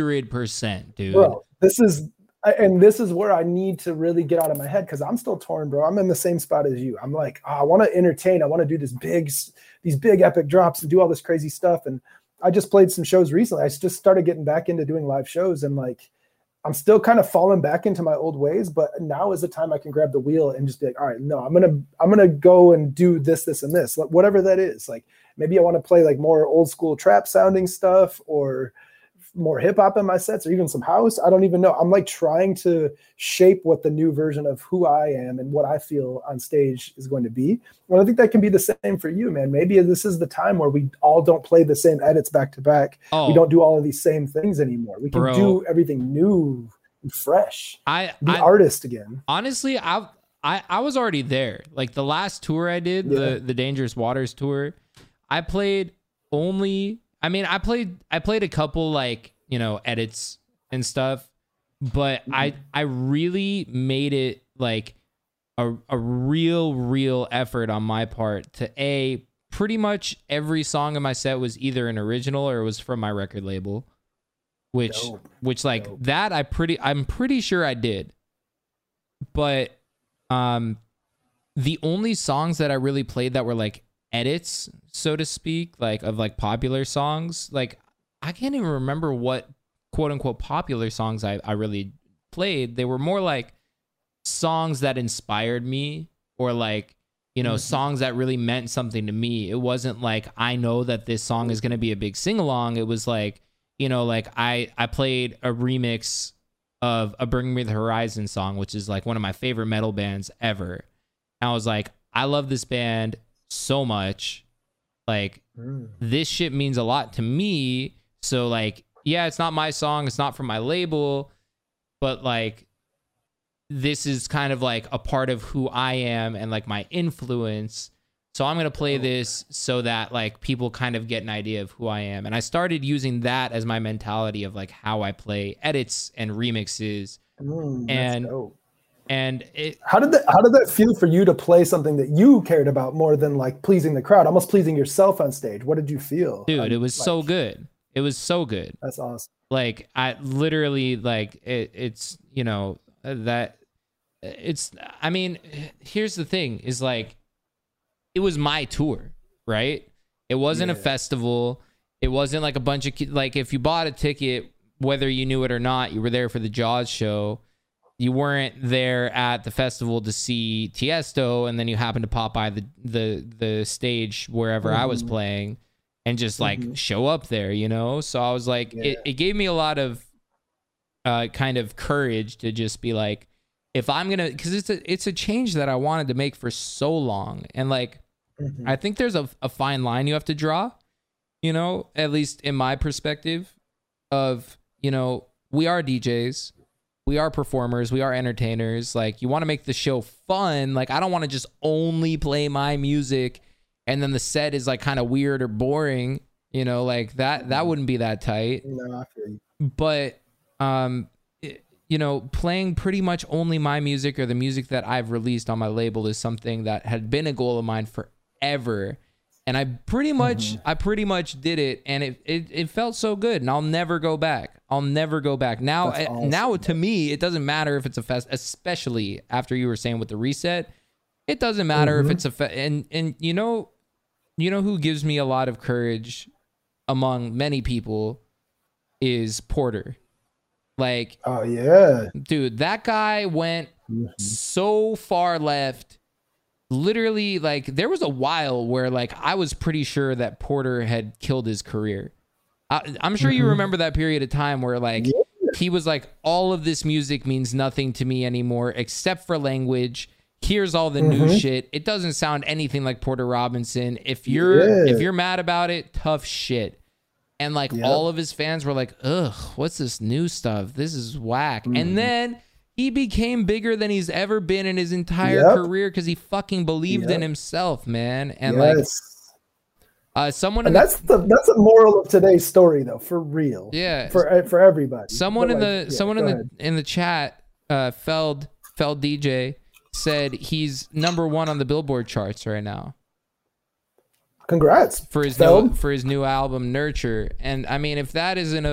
100%, dude. Bro, this is where I need to really get out of my head, because I'm still torn, bro. I'm in the same spot as you. I'm like, I want to entertain. I want to do these big epic drops and do all this crazy stuff. And I just played some shows recently. I just started getting back into doing live shows, and like, I'm still kind of falling back into my old ways, but now is the time I can grab the wheel and just be like, all right, no, I'm gonna go and do this, and this, whatever that is. Like maybe I want to play like more old school trap sounding stuff, or more hip hop in my sets, or even some house. I don't even know. I'm like trying to shape what the new version of who I am and what I feel on stage is going to be. Well, I think that can be the same for you, man. Maybe this is the time where we all don't play the same edits back to back. We don't do all of these same things anymore. We can do everything new and fresh. Be artist again. Honestly, I was already there. Like the last tour I did, the Dangerous Waters tour, I played only, I mean, I played a couple like, you know, edits and stuff, but I really made it like a real effort on my part to pretty much every song in my set was either an original or it was from my record label, which like that I'm pretty sure I did. But the only songs that I really played that were like edits, so to speak, like of like popular songs, like I can't even remember what quote unquote popular songs I really played. They were more like songs that inspired me, or like, you know, songs that really meant something to me. It wasn't like I know that this song is going to be a big sing along. It was like, you know, like I played a remix of a Bring Me the Horizon song, which is like one of my favorite metal bands ever. And I was like, I love this band so much. Like, this shit means a lot to me. So like, yeah, it's not my song, it's not from my label, but like, this is kind of like a part of who I am and like my influence. So I'm going to play this so that like people kind of get an idea of who I am. And I started using that as my mentality of like how I play edits and remixes. That's dope. And it, how did that feel for you to play something that you cared about more than like pleasing the crowd, almost pleasing yourself on stage? What did you feel? Dude, it was so good. It was so good. That's awesome. Like I literally like it's, you know, that it's, I mean, here's the thing is like, it was my tour, right? It wasn't a festival. It wasn't like a bunch of, like if you bought a ticket, whether you knew it or not, you were there for the Jaws show. You weren't there at the festival to see Tiesto, and then you happened to pop by the stage wherever I was playing and just like show up there, you know? So I was like, it gave me a lot of kind of courage to just be like, if I'm gonna, because it's a change that I wanted to make for so long, and like I think there's a fine line you have to draw, you know, at least in my perspective of, you know, we are DJs, we are performers, we are entertainers. Like, you want to make the show fun. Like, I don't want to just only play my music and then the set is like kind of weird or boring, you know, like that wouldn't be that tight. No, I feel you. But you know, playing pretty much only my music or the music that I've released on my label is something that had been a goal of mine forever. And I pretty much did it, and it felt so good, and I'll never go back. Now, awesome. Now to me, it doesn't matter if it's a fest, especially after you were saying with the reset. It doesn't matter if it's a and you know who gives me a lot of courage among many people is Porter. Like, oh yeah, dude, that guy went so far left. Literally, like, there was a while where like I was pretty sure that Porter had killed his career. I'm sure you remember that period of time where like he was like, all of this music means nothing to me anymore except for language. Here's all the new shit. It doesn't sound anything like Porter Robinson. If you're mad about it, tough shit. And like all of his fans were like, ugh, what's this new stuff? This is whack. And then he became bigger than he's ever been in his entire career because he fucking believed in himself, man. And like, someone, and that's the moral of today's story, though, for real. Yeah, for everybody. Someone in the chat, Feld DJ said he's #1 on the Billboard charts right now. Congrats for his new album Nurture. And I mean, if that isn't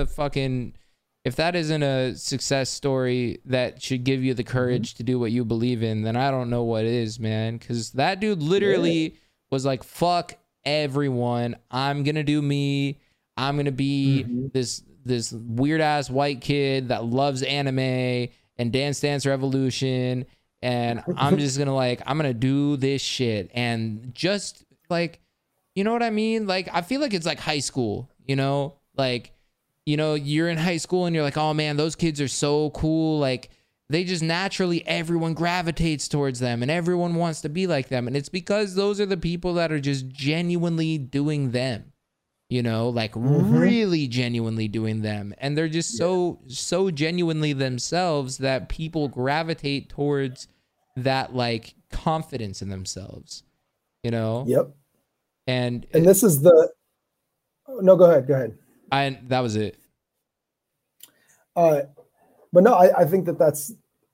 a success story that should give you the courage to do what you believe in, then I don't know what is, man. Because that dude literally was like, fuck everyone, I'm gonna do me. I'm gonna be this weird ass white kid that loves anime and Dance Dance Revolution, and I'm just gonna I'm gonna do this shit. And just like, you know what I mean? Like, I feel like it's like high school, you know? Like, you know, you're in high school and you're like, oh man, those kids are so cool. Like, they just naturally, everyone gravitates towards them and everyone wants to be like them. And it's because those are the people that are just genuinely doing them, you know, like really genuinely doing them. And they're just so genuinely themselves that people gravitate towards that, like, confidence in themselves, you know? Yep. And this is no, go ahead. That was it. But no, I think that's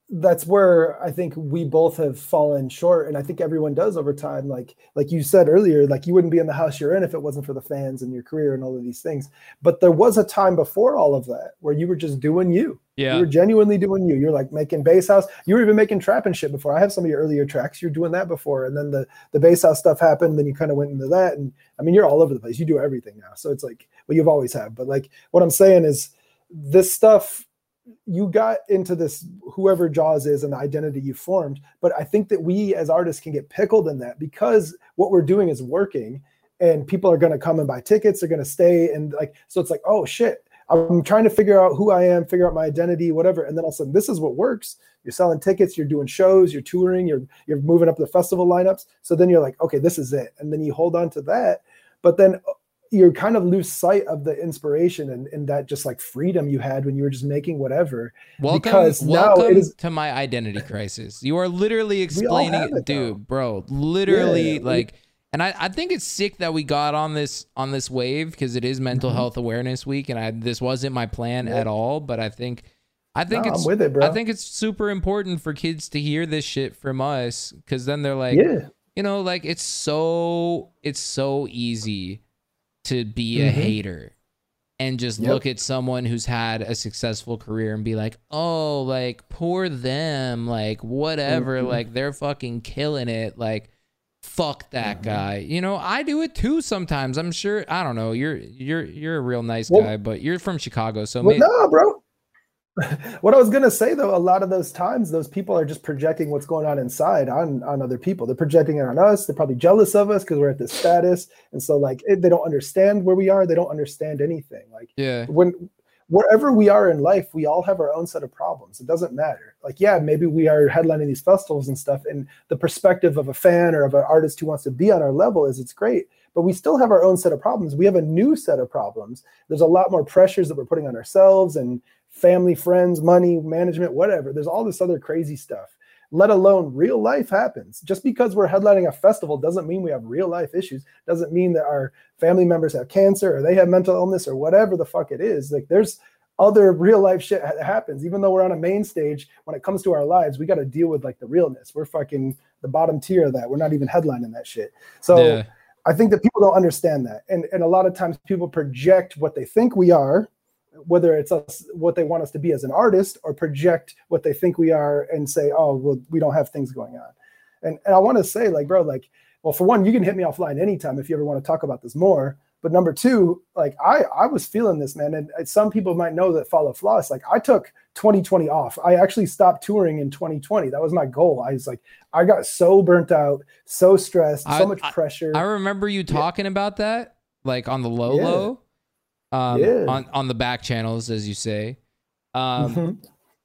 that's where I think we both have fallen short, and I think everyone does over time. Like you said earlier, like you wouldn't be in the house you're in if it wasn't for the fans and your career and all of these things. But there was a time before all of that where you were just doing you. Yeah. You were genuinely doing you. You're like making bass house. You were even making trap and shit before. I have some of your earlier tracks. You're doing that before, and then the bass house stuff happened. Then you kind of went into that, and I mean, you're all over the place. You do everything now, so it's like, well, you've always have. But like what I'm saying is, this stuff, you got into this, whoever Jaws is and the identity you formed. But I think that we as artists can get pickled in that because what we're doing is working and people are going to come and buy tickets. They're going to stay. And like, so it's like, oh shit, I'm trying to figure out who I am, figure out my identity, whatever. And then all of a sudden, this is what works. You're selling tickets, you're doing shows, you're touring, you're moving up the festival lineups. So then you're like, okay, this is it. And then you hold on to that. But then you kind of lose sight of the inspiration and that just like freedom you had when you were just making whatever. Welcome to my identity crisis. You are literally explaining it, dude, bro. Literally, yeah, like, and I think it's sick that we got on this wave because it is Mental Health Awareness Week, and this wasn't my plan at all. But I think it's I'm with it, bro. I think it's super important for kids to hear this shit from us because then they're like, you know, like it's so easy to be a hater and just look at someone who's had a successful career and be like, oh, like poor them, like whatever, like they're fucking killing it, like fuck that guy. You know, I do it too sometimes. I'm sure, I don't know, you're a real nice guy, but you're from Chicago, so maybe. No, bro. What I was going to say, though, a lot of those times, those people are just projecting what's going on inside on other people. They're projecting it on us. They're probably jealous of us because we're at this status. And so, like, they don't understand where we are. They don't understand anything. Like, wherever we are in life, we all have our own set of problems. It doesn't matter. Like, yeah, maybe we are headlining these festivals and stuff. And the perspective of a fan or of an artist who wants to be on our level is it's great. But we still have our own set of problems. We have a new set of problems. There's a lot more pressures that we're putting on ourselves and family, friends, money, management, whatever. There's all this other crazy stuff, let alone real life happens. Just because we're headlining a festival doesn't mean we have real life issues. Doesn't mean that our family members have cancer or they have mental illness or whatever the fuck it is. Like there's other real life shit that happens. Even though we're on a main stage, when it comes to our lives, we got to deal with like the realness. We're fucking the bottom tier of that. We're not even headlining that shit. So I think that people don't understand that. And a lot of times people project what they think we are, whether it's us, what they want us to be as an artist, or project what they think we are and say, oh, well, we don't have things going on. And I want to say, like, bro, like, well, for one, you can hit me offline anytime if you ever want to talk about this more. But number two, like, I was feeling this, man. And some people might know that follow Floss. Like, I took 2020 off. I actually stopped touring in 2020. That was my goal. I was like, I got so burnt out, so stressed, so much pressure. I remember you talking about that, like on the low. On the back channels, as you say. And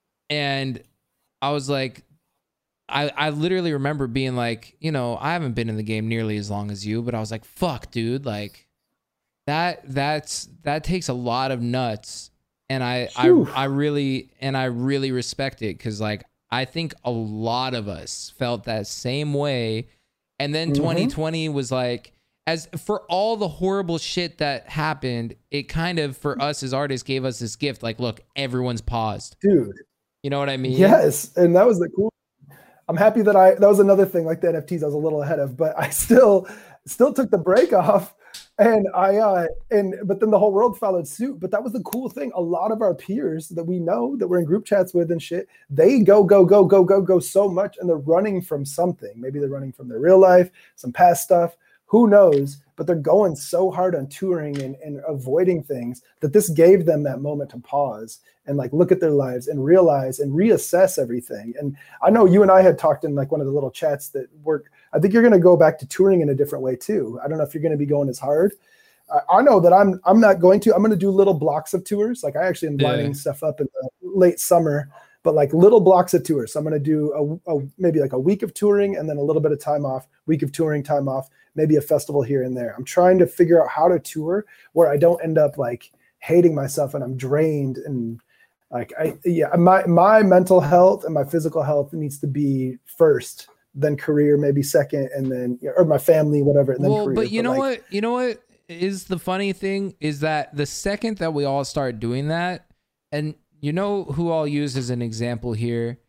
I was like, I literally remember being like, you know, I haven't been in the game nearly as long as you, but I was like, fuck, dude, like that takes a lot of nuts. And I really respect it. Cause like, I think a lot of us felt that same way. And then 2020 was like, as for all the horrible shit that happened, it kind of, for us as artists, gave us this gift. Like, look, everyone's paused. Dude. You know what I mean? Yes. And that was the cool. I'm happy that that was another thing, like the NFTs I was a little ahead of, but I still took the break off. And but then the whole world followed suit. But that was the cool thing. A lot of our peers that we know that we're in group chats with and shit, they go so much, and they're running from something. Maybe they're running from their real life, some past stuff. Who knows? But they're going so hard on touring and avoiding things that this gave them that moment to pause and like look at their lives and realize and reassess everything. And I know you and I had talked in like one of the little chats that I think you're going to go back to touring in a different way too. I don't know if you're going to be going as hard. I know that I'm not going to. I'm going to do little blocks of tours. Like I actually am lining stuff up in the late summer, but like little blocks of tours. So I'm going to do maybe like a week of touring and then a little bit of time off, week of touring, time off, maybe a festival here and there. I'm trying to figure out how to tour where I don't end up like hating myself and I'm drained and like my mental health and my physical health needs to be first, then career maybe second, and then or my family, whatever, and then career. But you know what is the funny thing is that the second that we all start doing that, and you know who I'll use as an example here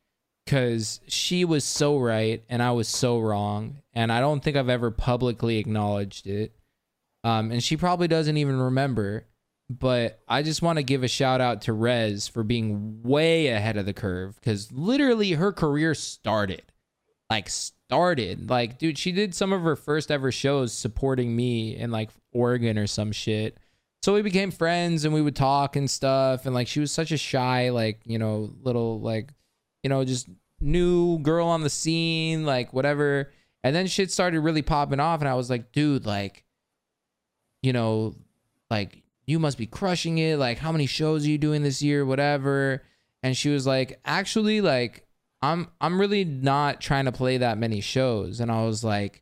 because she was so right and I was so wrong, and I don't think I've ever publicly acknowledged it. And she probably doesn't even remember, but I just want to give a shout out to Rez for being way ahead of the curve, because literally her career started. Like, dude, she did some of her first ever shows supporting me in like Oregon or some shit. So we became friends and we would talk and stuff. And like, she was such a shy, like, you know, little, like, you know, just new girl on the scene, like whatever. And then shit started really popping off. And I was like, dude, like, you know, like, you must be crushing it. Like, how many shows are you doing this year? Whatever. And she was like, actually, like, I'm really not trying to play that many shows. And I was like,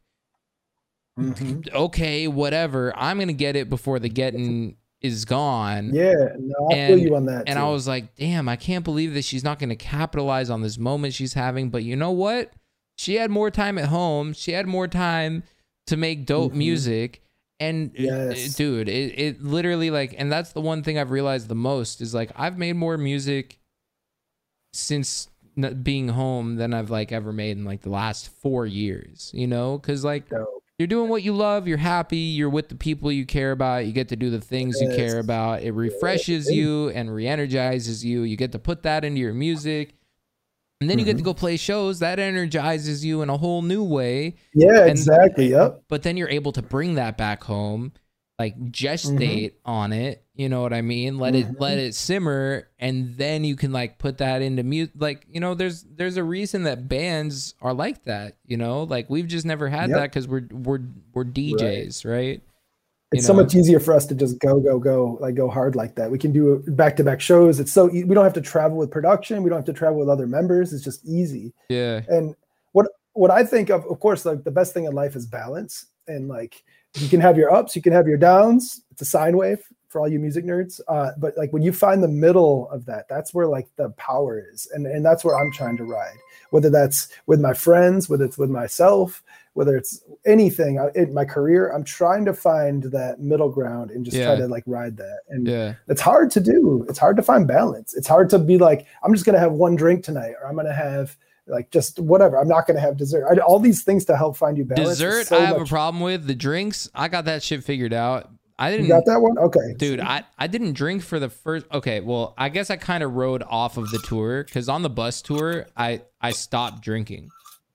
okay, whatever. I'm going to get it before the getting is gone. Yeah, no, I feel you on that. And I was like, damn, I can't believe that she's not going to capitalize on this moment she's having. But you know what? She had more time at home. She had more time to make dope music. And dude, it literally, like, and that's the one thing I've realized the most is like, I've made more music since being home than I've like ever made in like the last 4 years, you know? Cause like you're doing what you love, you're happy, you're with the people you care about, you get to do the things you care about. It refreshes you and re-energizes you. You get to put that into your music. And then you get to go play shows that energizes you in a whole new way. Yeah, exactly. Yep. But then you're able to bring that back home, like gestate on it. You know what I mean? Let it simmer, and then you can like put that into music. Like, you know, there's a reason that bands are like that. You know, like we've just never had that because we're DJs, right? It's so much easier for us to just go hard like that. We can do back-to-back shows. It's so we don't have to travel with production. We don't have to travel with other members. It's just easy. Yeah. And what I think of course, like the best thing in life is balance. And like you can have your ups, you can have your downs. It's a sine wave for all you music nerds. But like when you find the middle of that, that's where like the power is. And that's where I'm trying to ride. Whether that's with my friends, whether it's with myself, whether it's anything in my career, I'm trying to find that middle ground and just try to like ride that. And it's hard to do. It's hard to find balance. It's hard to be like, I'm just going to have one drink tonight, or I'm going to have like just whatever. I'm not going to have dessert. All these things to help find you balance. Dessert, I have a problem with. The drinks, I got that shit figured out. You got that one? Okay. Dude, I didn't drink for the first. Okay, well, I guess I kind of rode off of the tour because on the bus tour, I stopped drinking.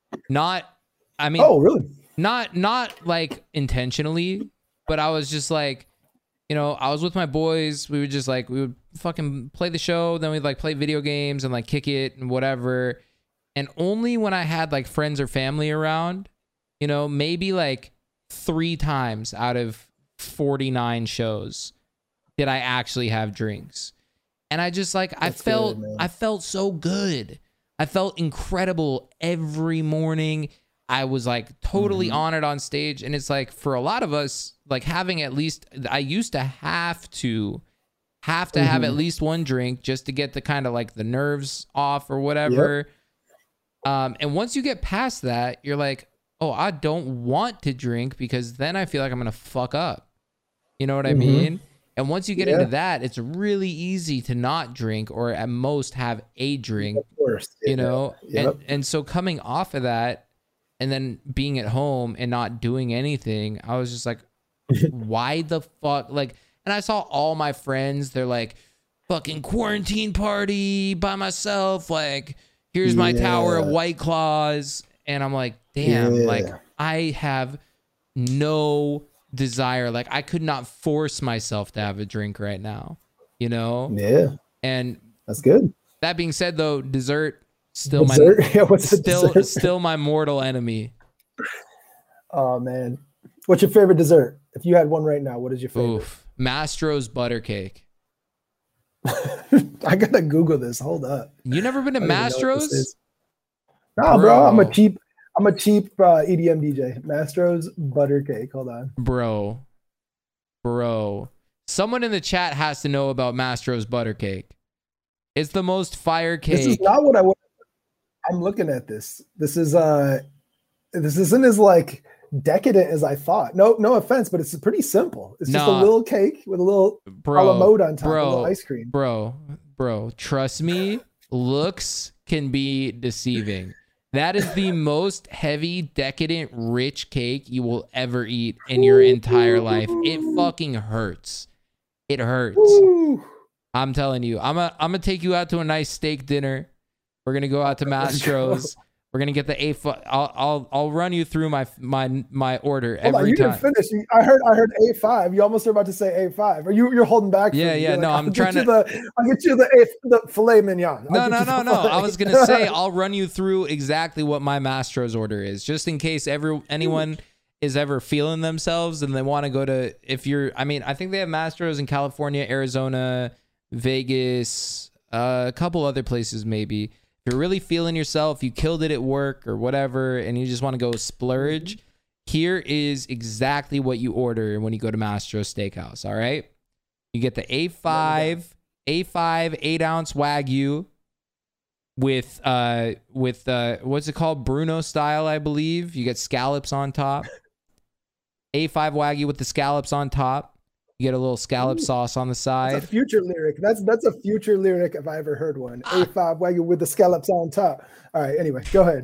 Oh, really? Not like intentionally, but I was just like, you know, I was with my boys. We would fucking play the show. Then we'd like play video games and like kick it and whatever. And only when I had like friends or family around, you know, maybe like 3 times out of 49 shows did I actually have drinks. And I just like, I felt so good. I felt incredible every morning. I was like totally on it on stage. And it's like for a lot of us, like having at least, I used to have to have at least one drink just to get the kind of like the nerves off or whatever. And once you get past that, you're like, oh, I don't want to drink because then I feel like I'm going to fuck up. You know what I mean? And once you get into that, it's really easy to not drink or at most have a drink, of course, you know? And so coming off of that and then being at home and not doing anything, I was just like, why the fuck? Like, and I saw all my friends, they're like, fucking quarantine party by myself. Like, here's my tower of White Claws. And I'm like, damn, like I have no desire. Like I could not force myself to have a drink right now, you know? Yeah. And that's good. That being said though, dessert still my mortal enemy. Oh man. What's your favorite dessert? If you had one right now, what is your favorite? Mastro's butter cake. I gotta Google this. Hold up. You never been to Mastro's? No, bro. I'm a cheap EDM DJ. Mastro's butter cake. Hold on. Bro. Someone in the chat has to know about Mastro's butter cake. It's the most fire cake. This is not what I want. I'm looking at this. This isn't as like decadent as I thought. No offense, but it's pretty simple. It's just a little cake with a little a la mode on top, a little ice cream. Bro, trust me. looks can be deceiving. That is the most heavy, decadent, rich cake you will ever eat in your entire life. It fucking hurts. It hurts. Woo. I'm telling you. I'm gonna take you out to a nice steak dinner. We're gonna go out to Mastro's. We're gonna get the A5. I'll run you through my order Hold on, every you time. didn't finish. I heard A5. You almost were about to say A5. Or you're holding back? Yeah, yeah. Like, no, I'm trying to. I'll get you the filet mignon. No. I was gonna say I'll run you through exactly what my Mastro's order is, just in case anyone is ever feeling themselves and they want to go to. I think they have Mastro's in California, Arizona, Vegas, a couple other places maybe. If you're really feeling yourself, you killed it at work or whatever, and you just want to go splurge, here is exactly what you order when you go to Mastro's Steakhouse. All right, you get the A5 8-ounce Wagyu with what's it called, Bruno style, I believe. You get scallops on top. A5 Wagyu with the scallops on top. You get a little scallop sauce on the side. That's a future lyric. That's a future lyric if I ever heard one. A5 Wagyu with the scallops on top. All right. Anyway, go ahead.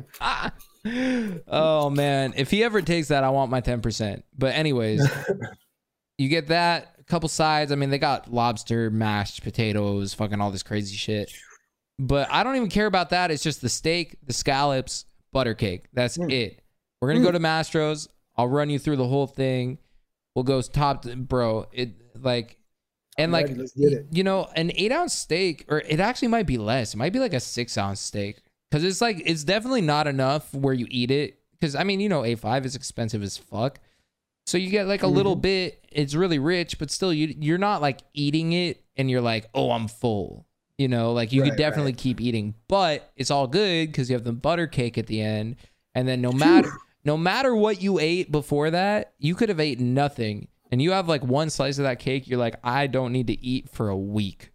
Oh man, if he ever takes that, I want my 10%. But anyways, you get that, a couple sides. I mean, they got lobster, mashed potatoes, fucking all this crazy shit. But I don't even care about that. It's just the steak, the scallops, butter cake. That's it. We're gonna go to Mastro's. I'll run you through the whole thing. We'll go top to, bro. It like, and like, you know, an 8-ounce steak, or it actually might be less. It might be like a 6-ounce steak, because it's like, it's definitely not enough where you eat it. Because I mean, you know, A5 is expensive as fuck, so you get like a little bit. It's really rich, but still, you're not like eating it and you're like, oh, I'm full. You know, like you could definitely keep eating, but it's all good because you have the butter cake at the end, and then no matter what you ate before that, you could have ate nothing, and you have like one slice of that cake. You're like, I don't need to eat for a week.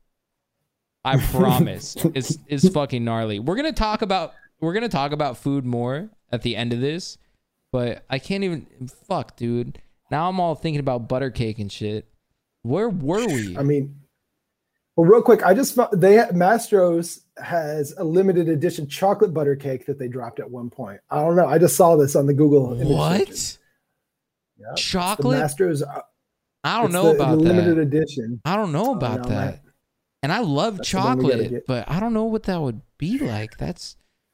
I promise. It's fucking gnarly. We're gonna talk about food more at the end of this, but I can't even. Fuck, dude. Now I'm all thinking about butter cake and shit. Where were we? I mean, well, real quick, I just found Mastro's has a limited edition chocolate butter cake that they dropped at one point. I don't know. I just saw this on the Google. What? Yep. Chocolate? Mastro's. I don't know about the that. Limited edition. I don't know about that. And I love chocolate, but I don't know what that would be like. That's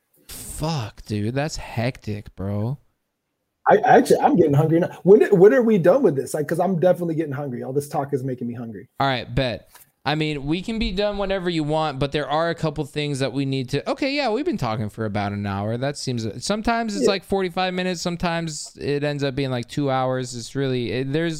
fuck, dude. That's hectic, bro. I'm getting hungry now. When are we done with this? Like, because I'm definitely getting hungry. All this talk is making me hungry. All right, bet. I mean, we can be done whenever you want, but there are a couple things that we need to. Okay, yeah, we've been talking for about an hour. That seems. Sometimes it's like 45 minutes. Sometimes it ends up being like 2 hours. It's really this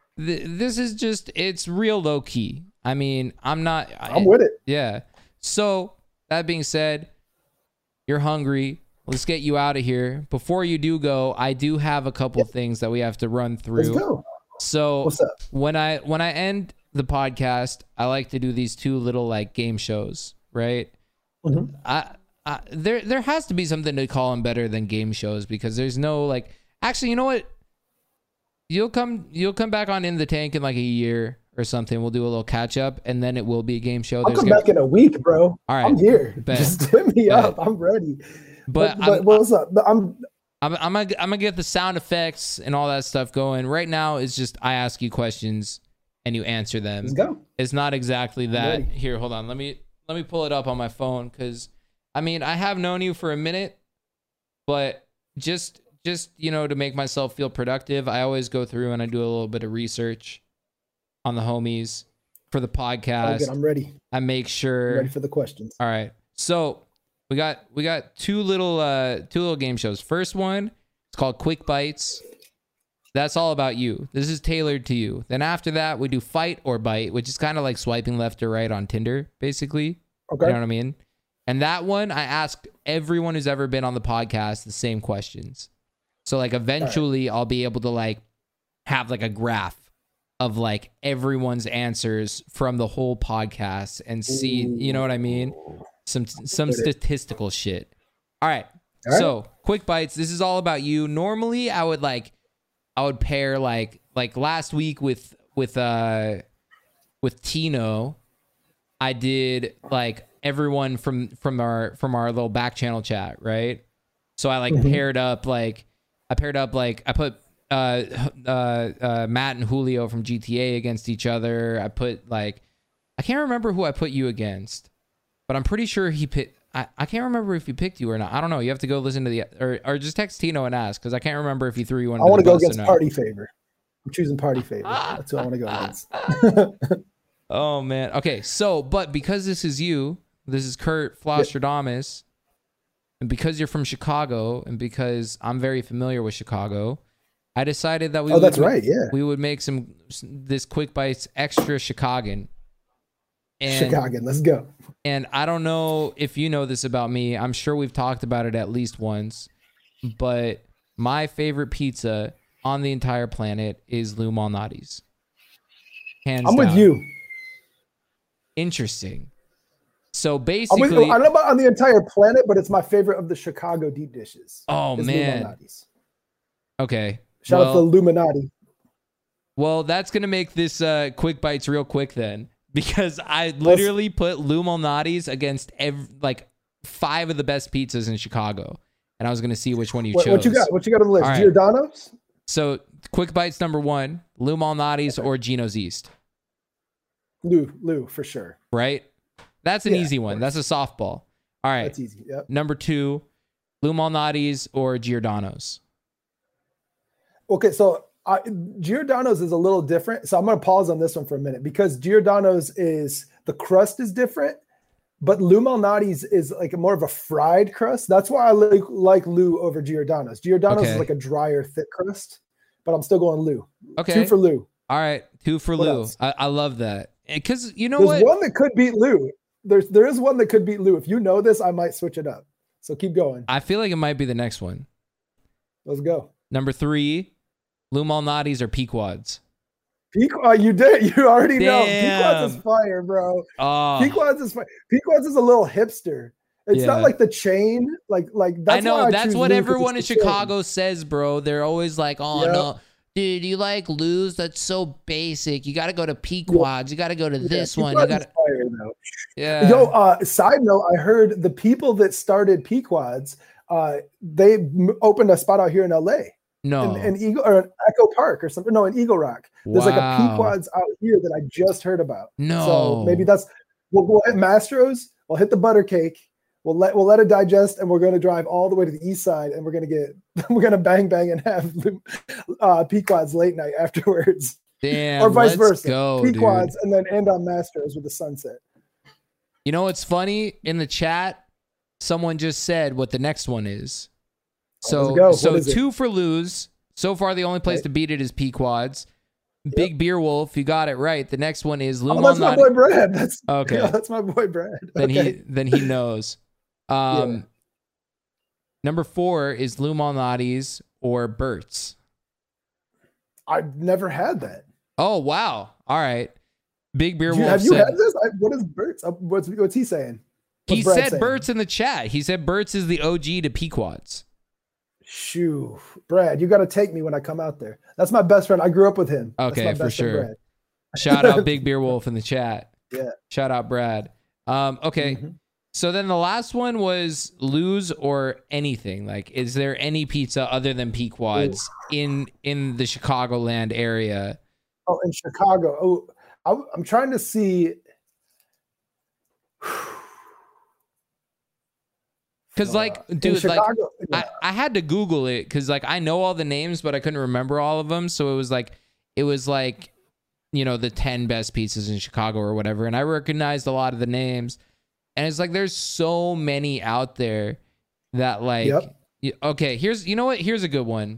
is just, it's real low key. I mean, I'm with it. Yeah. So that being said, you're hungry. Let's get you out of here. Before you do go, I do have a couple things that we have to run through. Let's go. So what's up? When I end the podcast, I like to do these two little like game shows, right? There has to be something to call them better than game shows, because there's no like, actually, you know what? You'll come back on In the Tank in like a year or something. We'll do a little catch up, and then it will be a game show. I'll come back in a week, bro. All right, I'm here. Just hit me up. I'm ready. But what's up? But I'm gonna get the sound effects and all that stuff going. Right now, it's just I ask you questions and you answer them. Let's go. It's not exactly that. Here, hold on. Let me pull it up on my phone, because I mean, I have known you for a minute, but just you know, to make myself feel productive, I always go through and I do a little bit of research on the homies for the podcast. Okay, I'm ready. I make sure. I'm ready for the questions. All right. So we got two little game shows. First one, it's called Quick Bites. That's all about you. This is tailored to you. Then after that, we do Fight or Bite, which is kind of like swiping left or right on Tinder, basically. Okay. You know what I mean? And that one, I ask everyone who's ever been on the podcast the same questions. So like eventually I'll be able to like have like a graph of like everyone's answers from the whole podcast and see, you know what I mean? Some statistical shit. All right. So Quick Bites. This is all about you. Normally I would pair like last week with Tino. I did like everyone from our little back channel chat, right? So I like paired up like I put Matt and Julio from GTA against each other. I put like I can't remember who I put you against, but I'm pretty sure he picked. I can't remember if he picked you or not. I don't know. You have to go listen to the or just text Tino and ask because I can't remember if he threw you under. I want to go against Party Favor. I'm choosing Party Favor. That's who I want to go against. Oh man. Okay. So, but because this is you, this is Kurt Flostradamus, and because you're from Chicago, and because I'm very familiar with Chicago, I decided that we would make this Quick Bites extra Chicagoan. Chicagoan, let's go. And I don't know if you know this about me. I'm sure we've talked about it at least once, but my favorite pizza on the entire planet is Lou Malnati's. Hands I'm down. with you. Interesting. So basically, I don't know about on the entire planet, but it's my favorite of the Chicago deep dishes. Oh man. Okay. Shout out to Illuminati. Well, that's gonna make this Quick Bites real quick then, because I literally put Lou Malnati's against like 5 of the best pizzas in Chicago, and I was gonna see which one you chose. What you got? What you got on the list? Right. Giordano's. So Quick Bites number 1, Lou Malnati's or Gino's East. Lou for sure. Right. That's an easy one. That's a softball. All right. That's easy. Yep. Number 2, Lou Malnati's or Giordano's. Okay, so Giordano's is a little different. So I'm going to pause on this one for a minute because Giordano's is the crust is different, but Lou Malnati's is like more of a fried crust. That's why I like Lou over Giordano's. Giordano's is like a drier, thick crust, but I'm still going Lou. Okay. 2 for Lou. All right. 2 for Lou. I love that. Because you know There's one that could beat Lou. There is one that could beat Lou. If you know this, I might switch it up. So keep going. I feel like it might be the next one. Let's go. Number 3, Lou Malnati's or Pequod's. You did. You already know. Pequod's is fire, bro. Pequod's is fire. Pequod's is a little hipster. It's not like the chain. Like that's I know. Why that's what everyone in Chicago chain. Says, bro. They're always like, oh no. Dude, you like Lou's? That's so basic. You got to go to Pequod's. You got to go to this one. You got to. Yeah. Yo, side note, I heard the people that started Pequod's, they opened a spot out here in LA. No. In Eagle or in Echo Park or something. No, in Eagle Rock. There's like a Pequod's out here that I just heard about. No. So maybe we'll hit Mastro's. We'll hit the butter cake. We'll let it digest, and we're going to drive all the way to the east side, and we're going to bang and have Pequod's late night afterwards. Damn, or vice versa. Go, Pequod's dude. and then end on Mastro's with the sunset. You know what's funny? In the chat, someone just said what the next one is. So 2 for Lou's. So far, the only place to beat it is Pequod's. Yep. Big Beer Wolf, you got it right. The next one is Lou Malnati. That's my boy Brad. That's that's my boy Brad. Then he knows. Number 4 is Lou Malnati's or Burt's. I've never had that. Oh wow! All right, Big Beer Wolf. Have you had this? What is Burt's? What's he saying? He said Burt's in the chat. He said Burt's is the OG to Pequod's. Shoo, Brad, you got to take me when I come out there. That's my best friend. I grew up with him. Okay, for sure. Shout out Big Beer Wolf in the chat. Yeah. Shout out Brad. Okay. Mm-hmm. So then the last one was Lou's or anything. Like, is there any pizza other than Pequod's in the Chicagoland area? Oh, in Chicago. Oh, I'm trying to see. Because dude, Chicago, I had to Google it because I know all the names, but I couldn't remember all of them. So it was like the 10 best pizzas in Chicago or whatever. And I recognized a lot of the names. And it's there's so many out there that okay, here's a good one.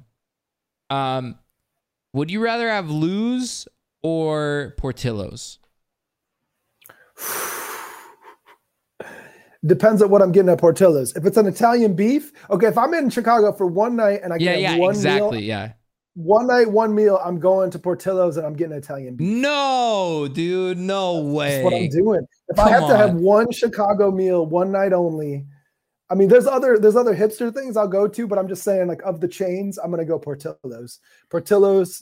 Would you rather have Lou's or Portillo's? Depends on what I'm getting at Portillo's. If it's an Italian beef, okay. If I'm in Chicago for one night and I get one meal, one night, one meal, I'm going to Portillo's and I'm getting Italian beef. No, dude, no way. That's what I'm doing. If I have to have one Chicago meal, one night only. I mean, there's other hipster things I'll go to, but I'm just saying, of the chains, I'm gonna go Portillo's. Portillo's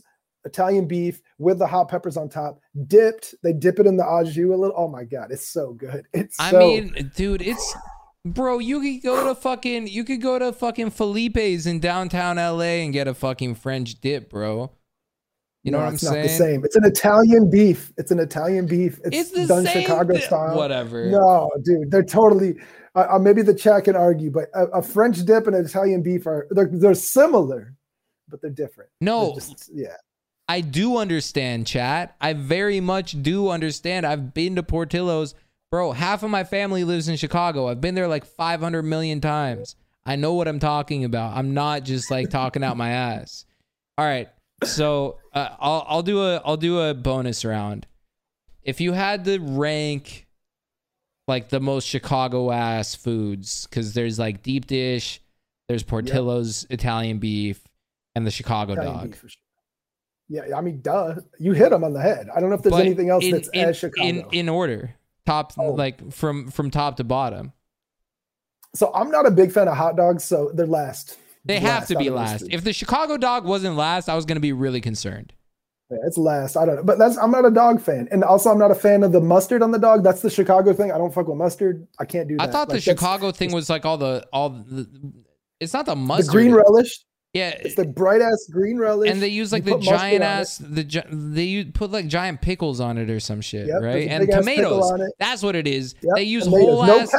Italian beef with the hot peppers on top, dipped. They dip it in the au jus a little. Oh my God, it's so good. I mean, dude, it's bro, you could go to fucking Felipe's in downtown LA and get a fucking French dip, bro. You know what I'm saying? It's not the same. It's an Italian beef. It's the done same Chicago style. Whatever. No, dude, they're totally. Maybe the chat can argue, but a French dip and an Italian beef they're similar, but they're different. No, yeah. I do understand, chat. I very much do understand. I've been to Portillo's. Bro, half of my family lives in Chicago. I've been there like 500 million times. I know what I'm talking about. I'm not just like talking out my ass. All right. So I'll do a bonus round. If you had to rank like the most Chicago ass foods, because there's like deep dish, there's Portillo's Italian beef, and the Chicago dog. Beef for sure. Yeah, I mean, duh. You hit them on the head. I don't know if there's anything else that's as Chicago. In order, like from top to bottom. So I'm not a big fan of hot dogs, so they're last. They have to be last. If the Chicago dog wasn't last, I was going to be really concerned. Yeah, it's last. I don't know. But I'm not a dog fan. And also, I'm not a fan of the mustard on the dog. That's the Chicago thing. I don't fuck with mustard. I can't do that. I thought the Chicago thing was like all the it's not the mustard. The green relish. Yeah. It's the bright ass green relish. And they use like the giant ass, they put like giant pickles on it or some shit, right? And tomatoes. That's what it is. Yep. They use whole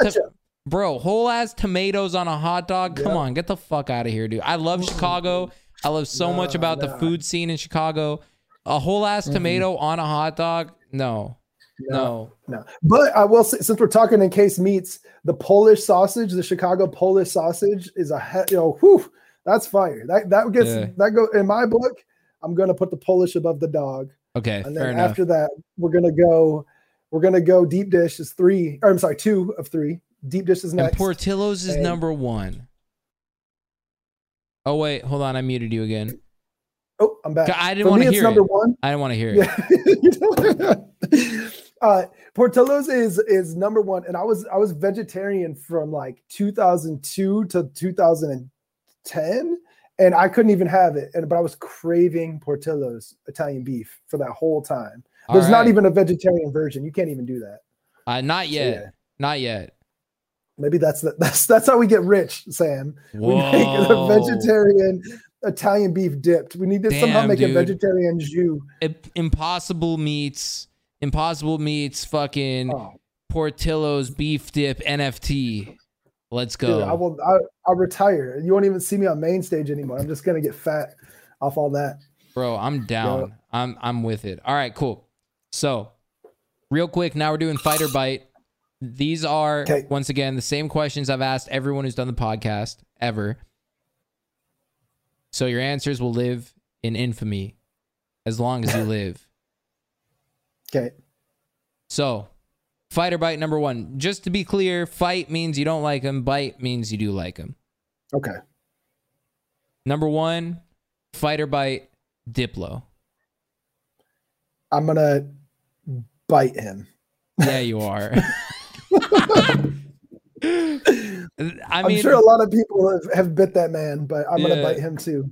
ass tomatoes on a hot dog. Come on, get the fuck out of here, dude. I love Chicago. I love so much about the food scene in Chicago. A whole ass tomato on a hot dog? No. But I will say, since we're talking in case meats, the Polish sausage, the Chicago Polish sausage is that's fire. That go in my book. I'm gonna put the Polish above the dog. Okay, and then after that, we're gonna go deep dish is 2 of 3. Deep dish is next. And Portillo's is number 1. Oh wait, hold on, I muted you again. Oh, I'm back. I didn't want to hear number it. 1. I didn't want to hear it. Portillo's is number 1, and I was vegetarian from like 2002 to 2010, and I couldn't even have it. But I was craving Portillo's Italian beef for that whole time. There's not even a vegetarian version. You can't even do that. Not yet. So, yeah. Not yet. Maybe that's how we get rich, Sam. Whoa. We make a vegetarian Italian beef dipped. We need to somehow make a vegetarian jus. Impossible meats, fucking Portillo's beef dip NFT. Let's go. Dude, I'll retire. You won't even see me on main stage anymore. I'm just gonna get fat off all that. Bro, I'm down. Yeah. I'm with it. All right, cool. So real quick, now we're doing fight or bite. These are once again the same questions I've asked everyone who's done the podcast ever. So your answers will live in infamy as long as you live. Okay. So, fight or bite number 1. Just to be clear, fight means you don't like him. Bite means you do like him. Okay. Number 1, fight or bite, Diplo. I'm going to bite him. Yeah, you are. I'm sure a lot of people have bit that man, but I'm gonna bite him too.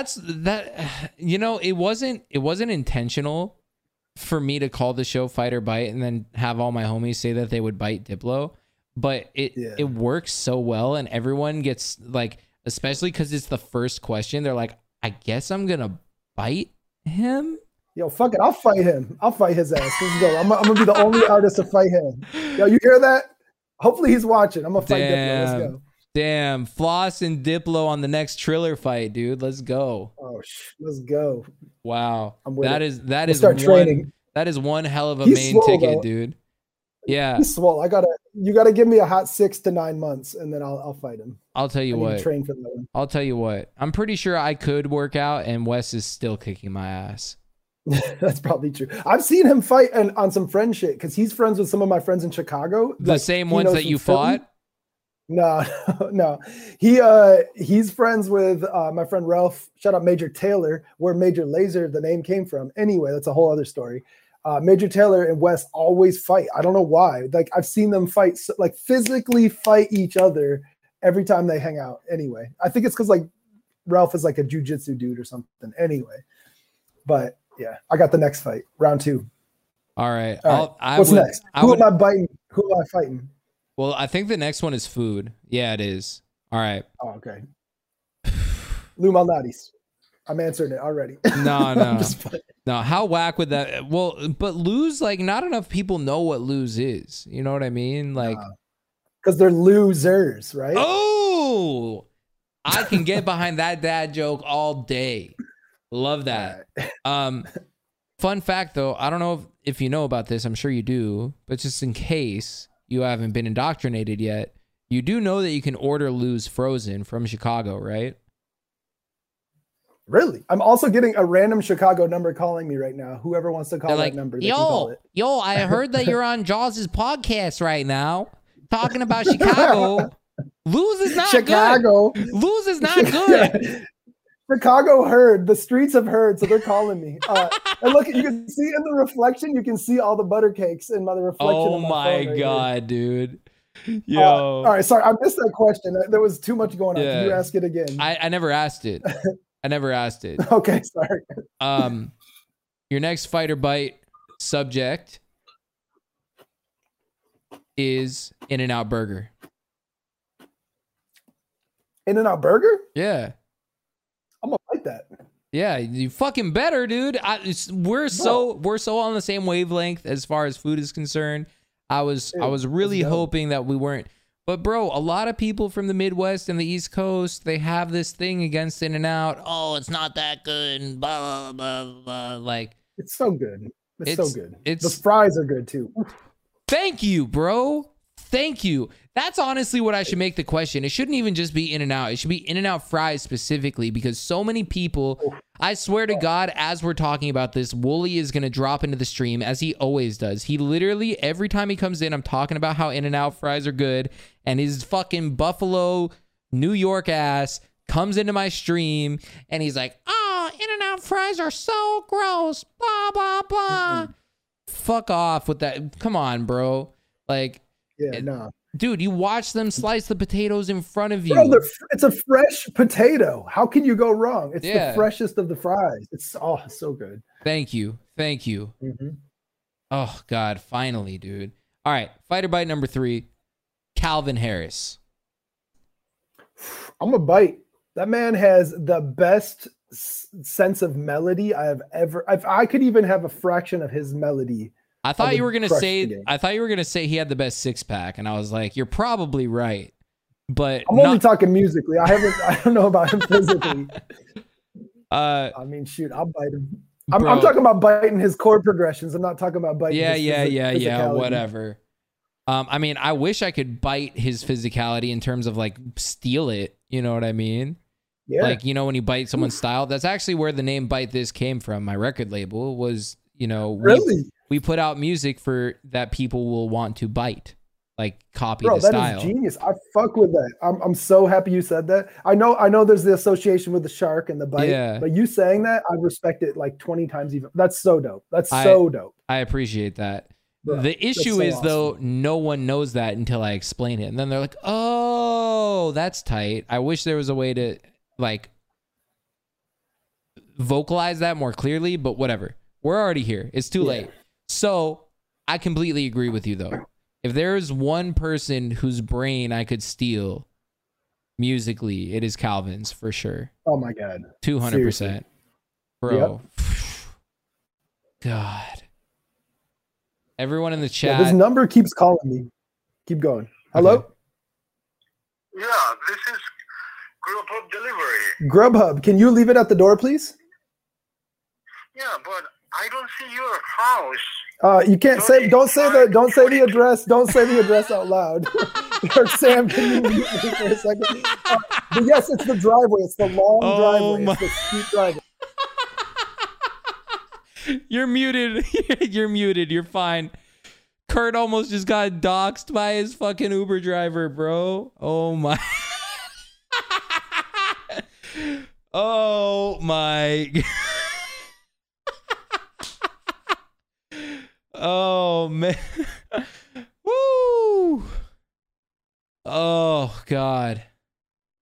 It wasn't intentional for me to call the show Fight or Bite and then have all my homies say that they would bite Diplo, but it works so well, and everyone gets like, especially because it's the first question, they're like, I guess I'm gonna bite him. Yo, fuck it, I'll fight him. I'll fight his ass. Let's go. I'm gonna be the only artist to fight him. Yo, you hear that? Hopefully he's watching. I'm gonna fight Diplo. Let's go. Damn, Floss and Diplo on the next Triller fight, dude. Let's go. Oh, let's go. Wow, that is training. That is one hell of a main ticket, dude. Yeah, he's swole. You gotta give me a hot 6 to 9 months, and then I'll fight him. I'll tell you what. Train for that one. I'll tell you what. I'm pretty sure I could work out, and Wes is still kicking my ass. That's probably true. I've seen him fight on some friend shit because he's friends with some of my friends in Chicago. The same ones that you fought? No. He's friends with my friend Ralph. Shout out Major Taylor, where Major Laser, the name came from. Anyway, that's a whole other story. Major Taylor and Wes always fight. I don't know why. Like I've seen them fight, like physically fight each other every time they hang out. Anyway, I think it's because like Ralph is like a jujitsu dude or something. Anyway, but Yeah, I got the next fight, round 2. All right. All right. What's next? Who am I biting? Who am I fighting? Well, I think the next one is food. Yeah, it is. All right. Oh, okay. Lou Malnati's. I'm answering it already. No. No, how whack would that? Well, but lose, like, not enough people know what lose is. You know what I mean? Like, because they're losers, right? Oh, I can get behind that dad joke all day. Love that. Fun fact, though, I don't know if you know about this. I'm sure you do, but just in case you haven't been indoctrinated yet, you do know that you can order lose frozen from Chicago, right? Really? I'm also getting a random Chicago number calling me right now. Whoever wants to call that number, they can call it. Yo, I heard that you're on Jaws' podcast right now, talking about Chicago. Lose is not Chicago. good. Lose is not good. Chicago heard. The streets have heard, so they're calling me. And look, you can see in the reflection, you can see all the butter cakes in the reflection. Oh of my phone God, dude. Yo. All right, sorry, I missed that question. There was too much going on. Can you ask it again? I never asked it. Okay, sorry. Your next fight or bite subject is In-N-Out Burger. In-N-Out Burger? Yeah. I'm gonna bite that. Yeah, you fucking better, dude. We're so on the same wavelength as far as food is concerned. I was really hoping that we weren't. But bro, a lot of people from the Midwest and the East Coast, they have this thing against In-N-Out. Oh, it's not that good. And blah, blah, blah, blah. Like, it's so good. It's so good. The fries are good too. Thank you, bro. Thank you. That's honestly what I should make the question. It shouldn't even just be In-N-Out. It should be In-N-Out fries specifically, because so many people, I swear to God, as we're talking about this, Wooly is going to drop into the stream as he always does. He literally, every time he comes in, I'm talking about how In-N-Out fries are good, and his fucking Buffalo, New York ass comes into my stream and he's like, oh, In-N-Out fries are so gross. Blah, blah, blah. Fuck off with that. Come on, bro. Like, yeah, no. Dude, you watch them slice the potatoes in front of you. Bro, it's a fresh potato. How can you go wrong? It's the freshest of the fries. It's so good. Thank you. Mm-hmm. Oh, God. Finally, dude. All right. Fighter bite number 3. Calvin Harris. I'm a bite. That man has the best sense of melody I have ever. If I could even have a fraction of his melody. I thought you were gonna say he had the best 6-pack, and I was like, you're probably right. But I'm only talking musically. I don't know about him physically. I mean, shoot, I'll bite him. I'm talking about biting his chord progressions. I'm not talking about biting. Yeah. Whatever. I mean, I wish I could bite his physicality in terms of like steal it. You know what I mean? Yeah. Like, you know, when you bite someone's style, that's actually where the name Bite This came from. My record label was, you know, we put out music for that people will want to bite, like copy the style. That is genius. I fuck with that. I'm so happy you said that. I know there's the association with the shark and the bite, but you saying that, I respect it like 20 times even. That's so dope. So dope. I appreciate that. Bro, the issue is, though, no one knows that until I explain it. And then they're like, oh, that's tight. I wish there was a way to like vocalize that more clearly, but whatever. We're already here. It's too late. So I completely agree with you, though. If there's one person whose brain I could steal musically, it is Calvin's for sure. Oh my God. 200%. Bro. Yep. God. Everyone in the chat. This number keeps calling me. Keep going. Hello? Okay. Yeah, this is Grubhub delivery. Grubhub, can you leave it at the door, please? Yeah, but I don't see your house. You can't don't say the address. Don't say the address out loud. Sam, can you mute me for a second? But yes, it's the driveway. It's the long driveway. It's the steep driveway. You're muted. You're muted. You're fine. Kurt almost just got doxxed by his fucking Uber driver, bro. Oh my. Oh my. Oh man. Woo. Oh God.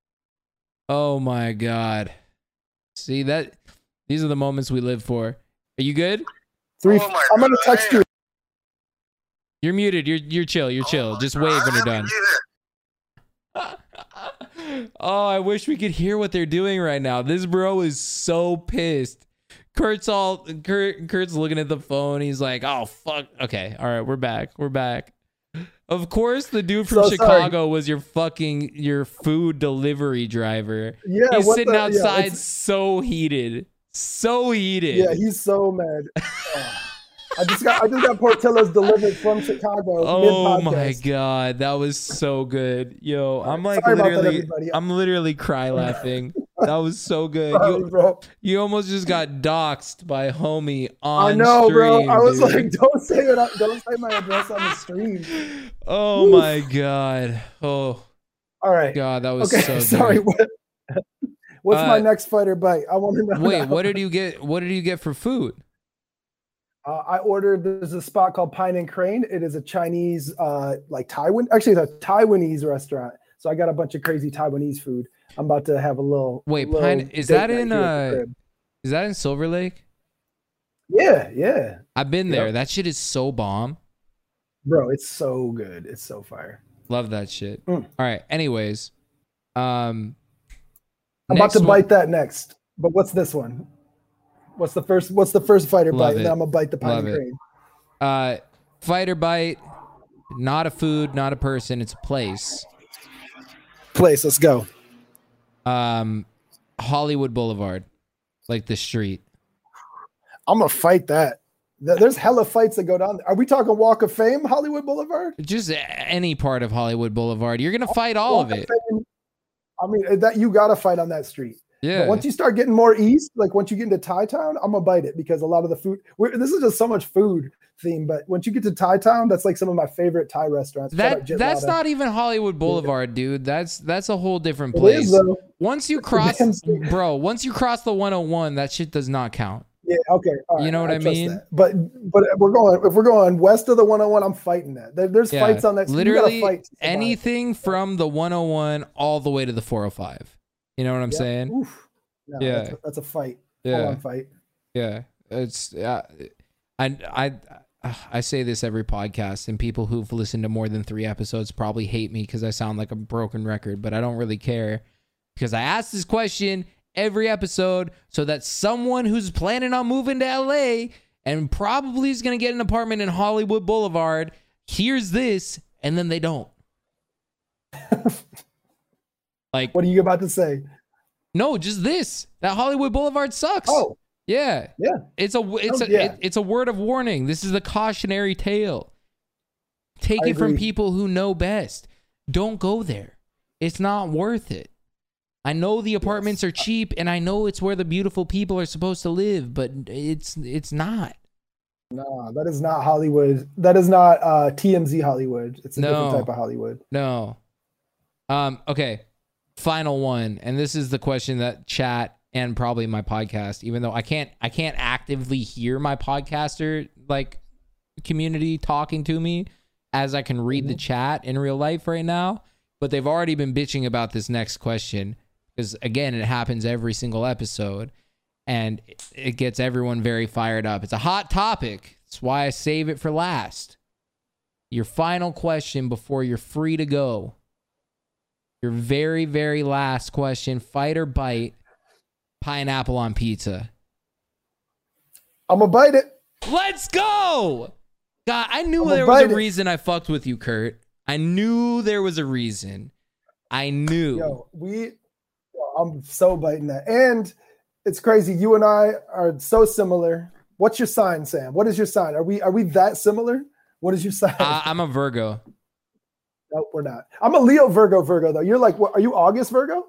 Oh my God. See that? These are the moments we live for. Are you good? Three. Oh my I'm gonna God. text you. You're muted. You're chill. You're chill. Oh Just my wave God, when you're I done. believe it. Oh, I wish we could hear what they're doing right now. This bro is so pissed. Kurt's looking at the phone. He's like, "Oh fuck." Okay, all right, we're back. Of course, the dude from So Chicago was your food delivery driver. Yeah, He's what sitting the- yeah, outside, it's- so heated. Yeah, he's so mad. I just got Portillo's delivered from Chicago. Oh my mid-podcast. god, that was so good. Yo, I'm like Sorry about that, literally everybody. I'm literally cry laughing. That was so good. Sorry, bro. You almost just got doxxed by homie on I know, bro. stream, I was dude. like, don't say my address on the stream. Oh Oof. my god. Oh All right. god, that was Okay. so Sorry. good. What's my next fighter bite? I want to know. Wait, now. what did you get for food? I ordered. There's a spot called Pine and Crane. It is a Chinese, like Taiwan. Actually, it's a Taiwanese restaurant. So I got a bunch of crazy Taiwanese food. I'm about to have a little. Wait, little Pine is date that night in here at the crib. is that in Silver Lake? Yeah, I've been there. Yep. That shit is so bomb. bro. It's so good. It's so fire. Love that shit. Mm. All right. Anyways, I'm about next to one- bite that next. But what's this one? What's the first fighter Love bite? it. And then I'm gonna bite the Pine Love and it. Crane. Fighter bite. Not a food, not a person. It's a place. Place. Let's go. Hollywood Boulevard, like the street. I'm gonna fight that. There's hella fights that go down there. Are we talking Walk of Fame, Hollywood Boulevard? Just any part of Hollywood Boulevard. You're gonna fight all of Walk it. Fame, I mean, that you gotta fight on that street. Yeah. But once you start getting more east, like once you get into Thai Town, I'm gonna bite it because a lot of the food. This is just so much food theme. But once you get to Thai Town, that's like some of my favorite Thai restaurants. Shout out Jit That's Lada. not even Hollywood Boulevard, dude. That's a whole different It place. is, though. Once you cross, Damn straight. bro, once you cross the 101, that shit does not count. Yeah. Okay. All right, You know what I trust mean? that. But if we're going west of the 101, I'm fighting that. There's Yeah, fights on that. literally you gotta fight to survive. anything from the 101 all the way to the 405. You know what I'm Yep. saying? Oof. No, Yeah. that's a fight. Yeah. Full on fight. Yeah, it's I say this every podcast, and people who've listened to more than 3 episodes probably hate me because I sound like a broken record, but I don't really care because I ask this question every episode so that someone who's planning on moving to LA and probably is going to get an apartment in Hollywood Boulevard hears this and then they don't. Like, What are you about to say? no, just this. That Hollywood Boulevard sucks. Oh, Yeah. yeah. It's a yeah. it's a word of warning. This is the cautionary tale. Take I it from agree. people who know best. Don't go there. It's not worth it. I know the apartments are cheap and I know it's where the beautiful people are supposed to live, but it's not. No, that is not Hollywood. That is not TMZ Hollywood. It's a No. different type of Hollywood. No. Okay. Final one. And this is the question that chat and probably my podcast, even though I can't actively hear my podcaster like community talking to me as I can read the chat in real life right now, but they've already been bitching about this next question because again, it happens every single episode and it gets everyone very fired up. It's a hot topic. That's why I save it for last. Your final question before you're free to go. Your very, very last question, fight or bite pineapple on pizza. I'm gonna bite it. Let's go. God, I knew I'm there gonna was a bite it. reason I fucked with you, Kurt. I knew there was a reason. I knew. I'm so biting that. And it's crazy. You and I are so similar. What's your sign, Sam? What is your sign? Are we that similar? What is your sign? I'm a Virgo. No, we're not. I'm a Leo Virgo though. You're like, what? Are you August Virgo?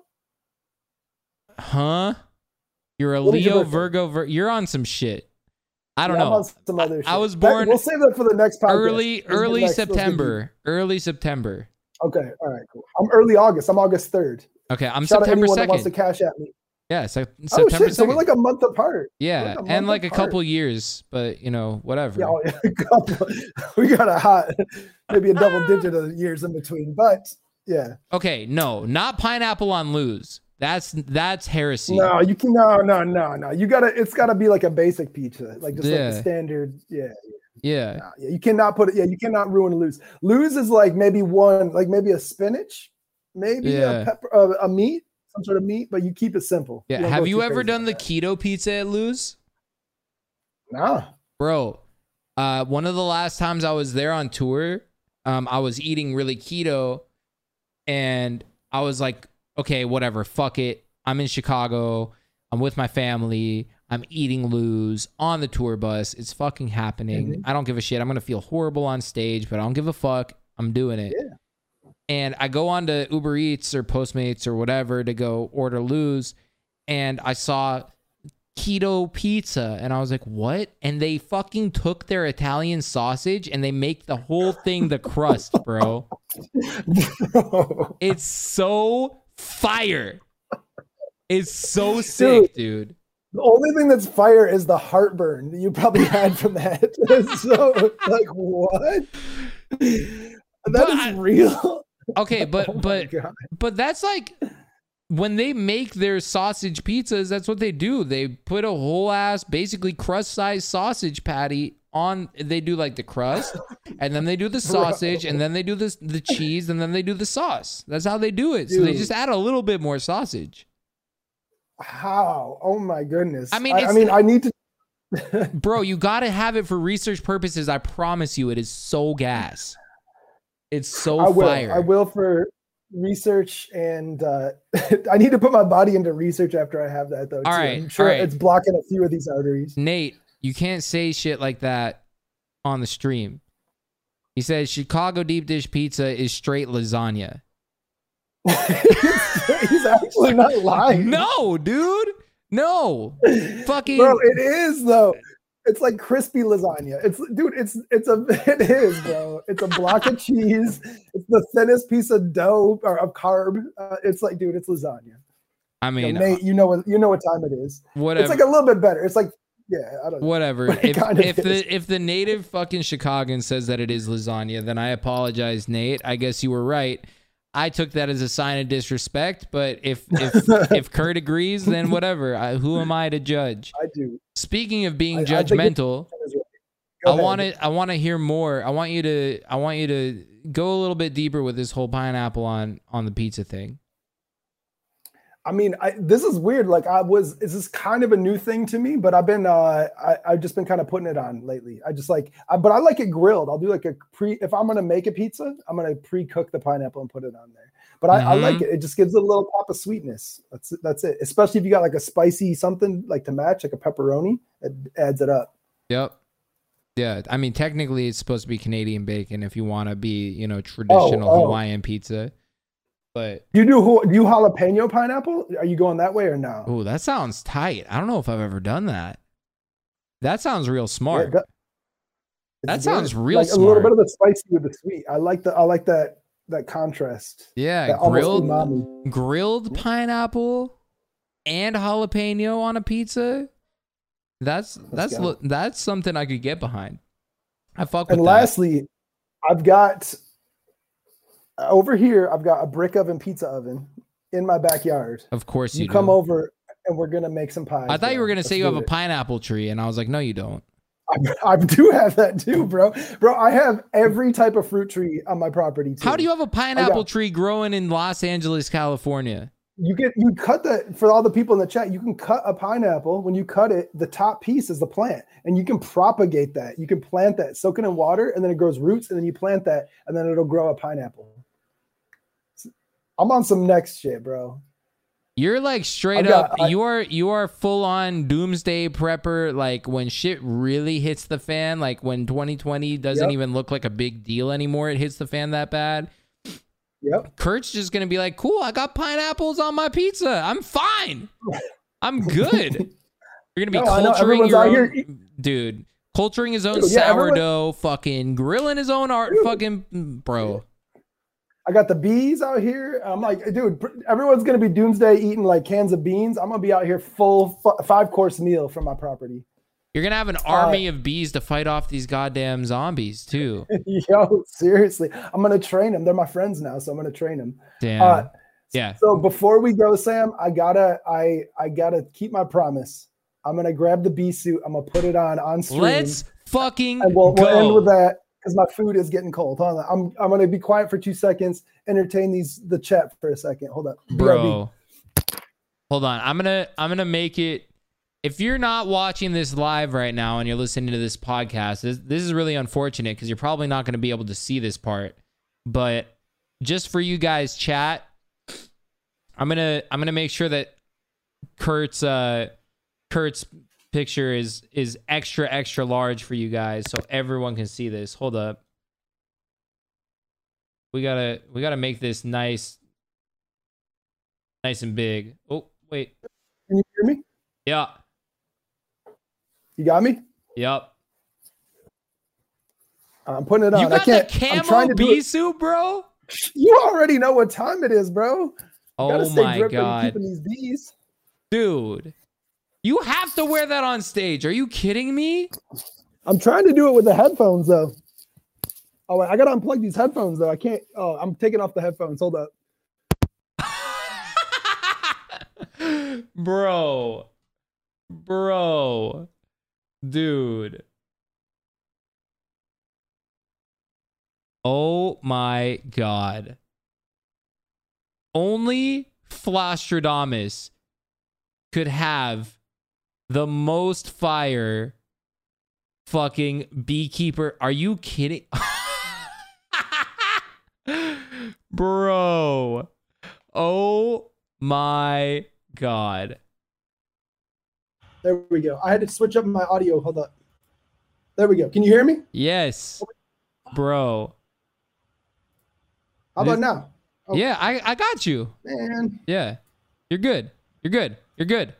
Huh? You're a What is your Leo birthday? Virgo. You're on some shit. I don't Yeah, I'm know. on some other I shit. was born We'll save that for the next podcast. early Let's get next. Let's get September. Early September. deep. Okay. All right. Cool. I'm early August. I'm August 3rd. Okay, I'm Shout out September anyone that wants to 2nd. cash at me. Yeah, Oh September shit! So 2nd. we're like a month apart. Yeah, We're like a and month like a apart. couple years, but you know, whatever. Yeah, oh, yeah, a couple. We got a hot, maybe a double digit of years in between, but yeah. Okay, no, not pineapple on lose. That's heresy. No, you can no. It's gotta be like a basic pizza, like just like the standard. Yeah. Yeah. You cannot put it. Yeah, you cannot ruin lose. Lose is like maybe one, like maybe a spinach, maybe a pepper, a meat, some sort of meat, but you keep it simple. Yeah. Have you ever done the keto pizza at Lou's? Nah. Bro, one of the last times I was there on tour, I was eating really keto, and I was like, okay, whatever, fuck it. I'm in Chicago. I'm with my family. I'm eating Lou's on the tour bus. It's fucking happening. Mm-hmm. I don't give a shit. I'm going to feel horrible on stage, but I don't give a fuck. I'm doing it. Yeah. And I go on to Uber Eats or Postmates or whatever to go order Lou's, and I saw keto pizza, and I was like, what? And they fucking took their Italian sausage and they make the whole thing the crust, bro. It's so fire. It's so sick, dude. The only thing that's fire is the heartburn that you probably had from that. So, like, what? That is real. Okay, but that's like when they make their sausage pizzas, that's what they do. They put a whole ass, basically crust-sized sausage patty on. They do like the crust, and then they do the sausage, and then they do the cheese, and then they do the sauce. That's how they do it. So they just add a little bit more sausage. How? Oh my goodness. I mean, I need to. Bro, you got to have it for research purposes. I promise you, it is so gas. It's so fire. I will for research, and I need to put my body into research after I have that, though. All right. I'm sure it's blocking a few of these arteries. Nate, you can't say shit like that on the stream. He says Chicago deep dish pizza is straight lasagna. He's actually not lying. No, dude. No. Fucking bro, it is though. It's like crispy lasagna. It is, bro. It's a block of cheese. It's the thinnest piece of dough or of carb. It's like, dude, it's lasagna. I mean, Nate, you know what time it is. Whatever. It's like a little bit better. It's like, yeah, I don't know. Whatever. If the native fucking Chicagan says that it is lasagna, then I apologize, Nate. I guess you were right. I took that as a sign of disrespect, but if Kurt agrees, then whatever. Who am I to judge? I do. Speaking of being judgmental, I want to hear more. I want you to go a little bit deeper with this whole pineapple on the pizza thing. I mean, this is weird. Like this is kind of a new thing to me, but I've been, I've just been kind of putting it on lately. But I like it grilled. I'll do like if I'm going to make a pizza, I'm going to pre-cook the pineapple and put it on there. But I like it. It just gives it a little pop of sweetness. That's it. Especially if you got like a spicy something like to match, like a pepperoni, it adds it up. Yep. Yeah. I mean, technically it's supposed to be Canadian bacon if you want to be, traditional Hawaiian pizza. But you do jalapeno pineapple? Are you going that way or no? Oh, that sounds tight. I don't know if I've ever done that. That sounds real smart. Yeah, that sounds real smart. A little bit of the spicy with the sweet. I like that contrast. Yeah, grilled pineapple and jalapeno on a pizza. That's something I could get behind. I fuck with that. And lastly, I've got over here, I've got a brick oven pizza oven in my backyard. Of course you come over and we're going to make some pies. I thought you were going to say you have a pineapple tree, and I was like, no, you don't. I do have that too, bro. Bro, I have every type of fruit tree on my property too. How do you have a pineapple tree growing in Los Angeles, California? You cut that for all the people in the chat. You can cut a pineapple. When you cut it, the top piece is the plant, and you can propagate that. You can plant that, soak it in water, and then it grows roots, and then you plant that, and then it'll grow a pineapple. I'm on some next shit, bro. You're like straight up. You are full on doomsday prepper. Like when shit really hits the fan, like when 2020 doesn't even look like a big deal anymore. It hits the fan that bad. Yep. Kurt's just gonna be like, cool. I got pineapples on my pizza. I'm fine. I'm good. You're gonna be culturing your own, dude. Culturing his own sourdough, fucking grilling his own fucking bro. I got the bees out here. I'm like, dude, everyone's going to be doomsday eating like cans of beans. I'm going to be out here full 5-course meal from my property. You're going to have an army of bees to fight off these goddamn zombies too. Yo, seriously. I'm going to train them. They're my friends now, so I'm going to train them. Damn. Yeah. So before we go, Sam, I gotta keep my promise. I'm gonna grab the bee suit. I'm gonna put it on stream. Let's fucking and we'll end with go. that because my food is getting cold. Hold on. I'm gonna be quiet for 2 seconds. Entertain the chat for a second. Hold up, Bro. Hold on. I'm gonna make it. If you're not watching this live right now and you're listening to this podcast, this is really unfortunate because you're probably not going to be able to see this part. But just for you guys, chat, I'm gonna make sure that Kurt's picture is extra large for you guys so everyone can see this. Hold up. We gotta make this nice and big. Oh, wait. Can you hear me? Yeah. You got me? Yep. I'm putting it on. You got I can't. the I'm trying camo to do bee it. suit, bro? You already know what time it is, bro. You gotta Oh stay my dripping and god. keeping these bees. Dude. You have to wear that on stage. Are you kidding me? I'm trying to do it with the headphones though. Oh, wait, I gotta unplug these headphones though. I can't. Oh, I'm taking off the headphones. Hold up. Bro. Dude. Oh my god. Only Flostradamus could have the most fire fucking beekeeper. Are you kidding? Bro. Oh my god. There we go. I had to switch up my audio. Hold up. There we go. Can you hear me? Yes. Bro. How about now? Oh. Yeah, I got you. Man. Yeah. You're good. You're good.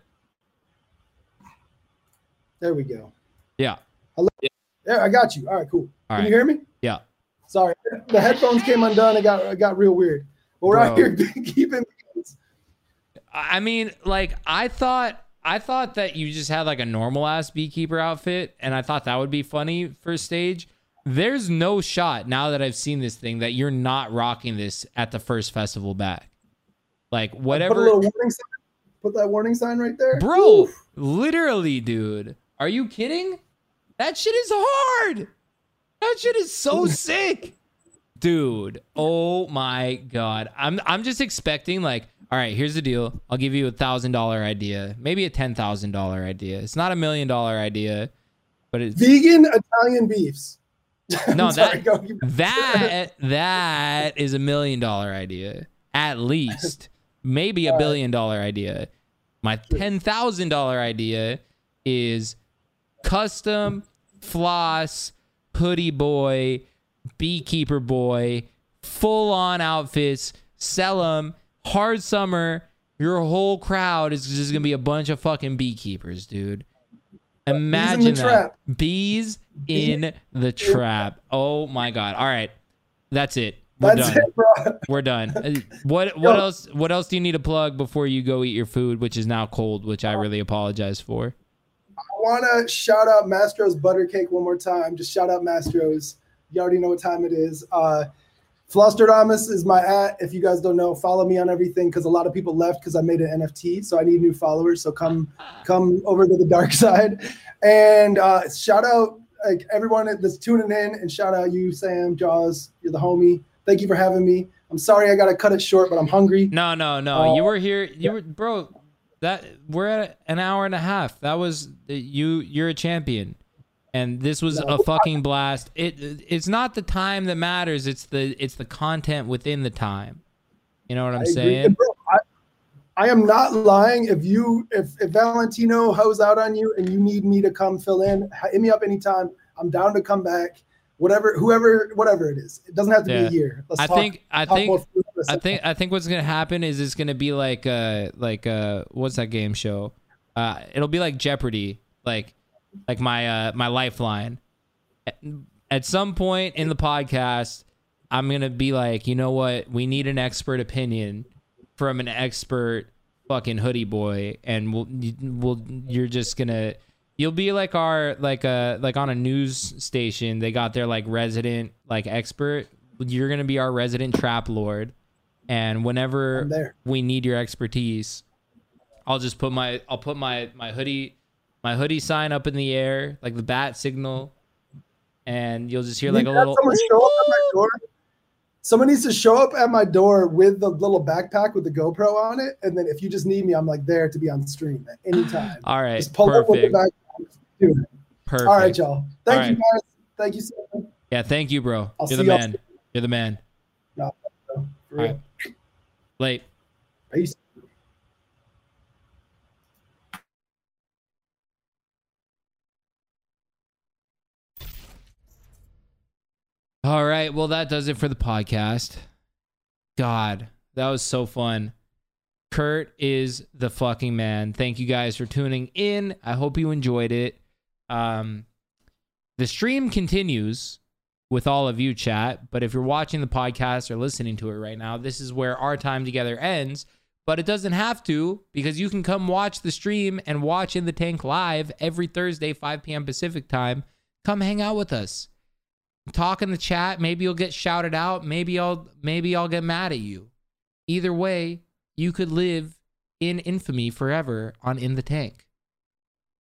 There we go. Yeah. Hello? There, I got you. All right, cool. All Can right. you hear me? Yeah. Sorry. The headphones came undone. It got real weird. But we're out here keeping. I mean, like I thought that you just had like a normal ass beekeeper outfit, and I thought that would be funny for stage. There's no shot now that I've seen this thing that you're not rocking this at the first festival back. Like whatever. Put a little warning sign. Put that warning sign right there. Bro, Oof. literally, dude. Are you kidding? That shit is hard. That shit is so sick. Dude, oh my god. I'm just expecting like, all right, here's the deal. I'll give you $1,000 idea, maybe a $10,000 idea. It's not $1 million idea, but it's Vegan Italian beefs. no Sorry, that is $1 million idea at least, maybe $1 billion idea. My $10,000 idea is custom floss hoodie boy, beekeeper boy, full on outfits, sell them. Hard summer, your whole crowd is just gonna be a bunch of fucking beekeepers, dude. Imagine that. Bees in the trap. Oh my god. All right. That's it. We're That's done. it, bro. We're done. What else do you need to plug before you go eat your food, which is now cold, which I really apologize for? I want to shout out Mastro's Butter Cake one more time. Just shout out Mastro's. You already know what time it is. Flostradamus is my @ if you guys don't know. Follow me on everything because a lot of people left because I made an NFT, so I need new followers. So come over to the dark side. And shout out like everyone that's tuning in, and shout out you, Sam, Jaws. You're the homie. Thank you for having me. I'm sorry I got to cut it short, but I'm hungry. No. You were here. You were, bro. That we're at an hour and a half. That was you. You're a champion. And this was a fucking blast. It's not the time that matters. It's the content within the time. You know what I'm saying? And bro, I am not lying. If Valentino hoes out on you and you need me to come fill in, hit me up anytime. I'm down to come back. Whatever it is. It doesn't have to be a year. I think what's gonna happen is it's gonna be like what's that game show? It'll be like Jeopardy. Like my lifeline. At some point in the podcast, I'm gonna be like, you know what? We need an expert opinion from an expert fucking hoodie boy, and you'll be like our like on a news station. They got their like resident like expert. You're gonna be our resident trap lord, And I'm whenever there. we need your expertise, I'll put my hoodie sign up in the air, like the bat signal, and you'll just hear like a little. Someone show up at my door. Someone needs to show up at my door with the little backpack with the GoPro on it, and then if you just need me, I'm like there to be on stream at any time. All right, just pull up with the backpack. Do it. Perfect. All right, y'all. Thank you, right. guys. Thank you so much. Yeah, thank you, bro. I'll You're the see y'all man. soon. You're the man. No, for All real. right. Late. Peace. All right. Well, that does it for the podcast. God, that was so fun. Kurt is the fucking man. Thank you guys for tuning in. I hope you enjoyed it. The stream continues with all of you, chat. But if you're watching the podcast or listening to it right now, this is where our time together ends. But it doesn't have to, because you can come watch the stream and watch In the Tank live every Thursday, 5 p.m. Pacific time. Come hang out with us. Talk in the chat. Maybe you'll get shouted out. Maybe I'll get mad at you. Either way, you could live in infamy forever on In the Tank.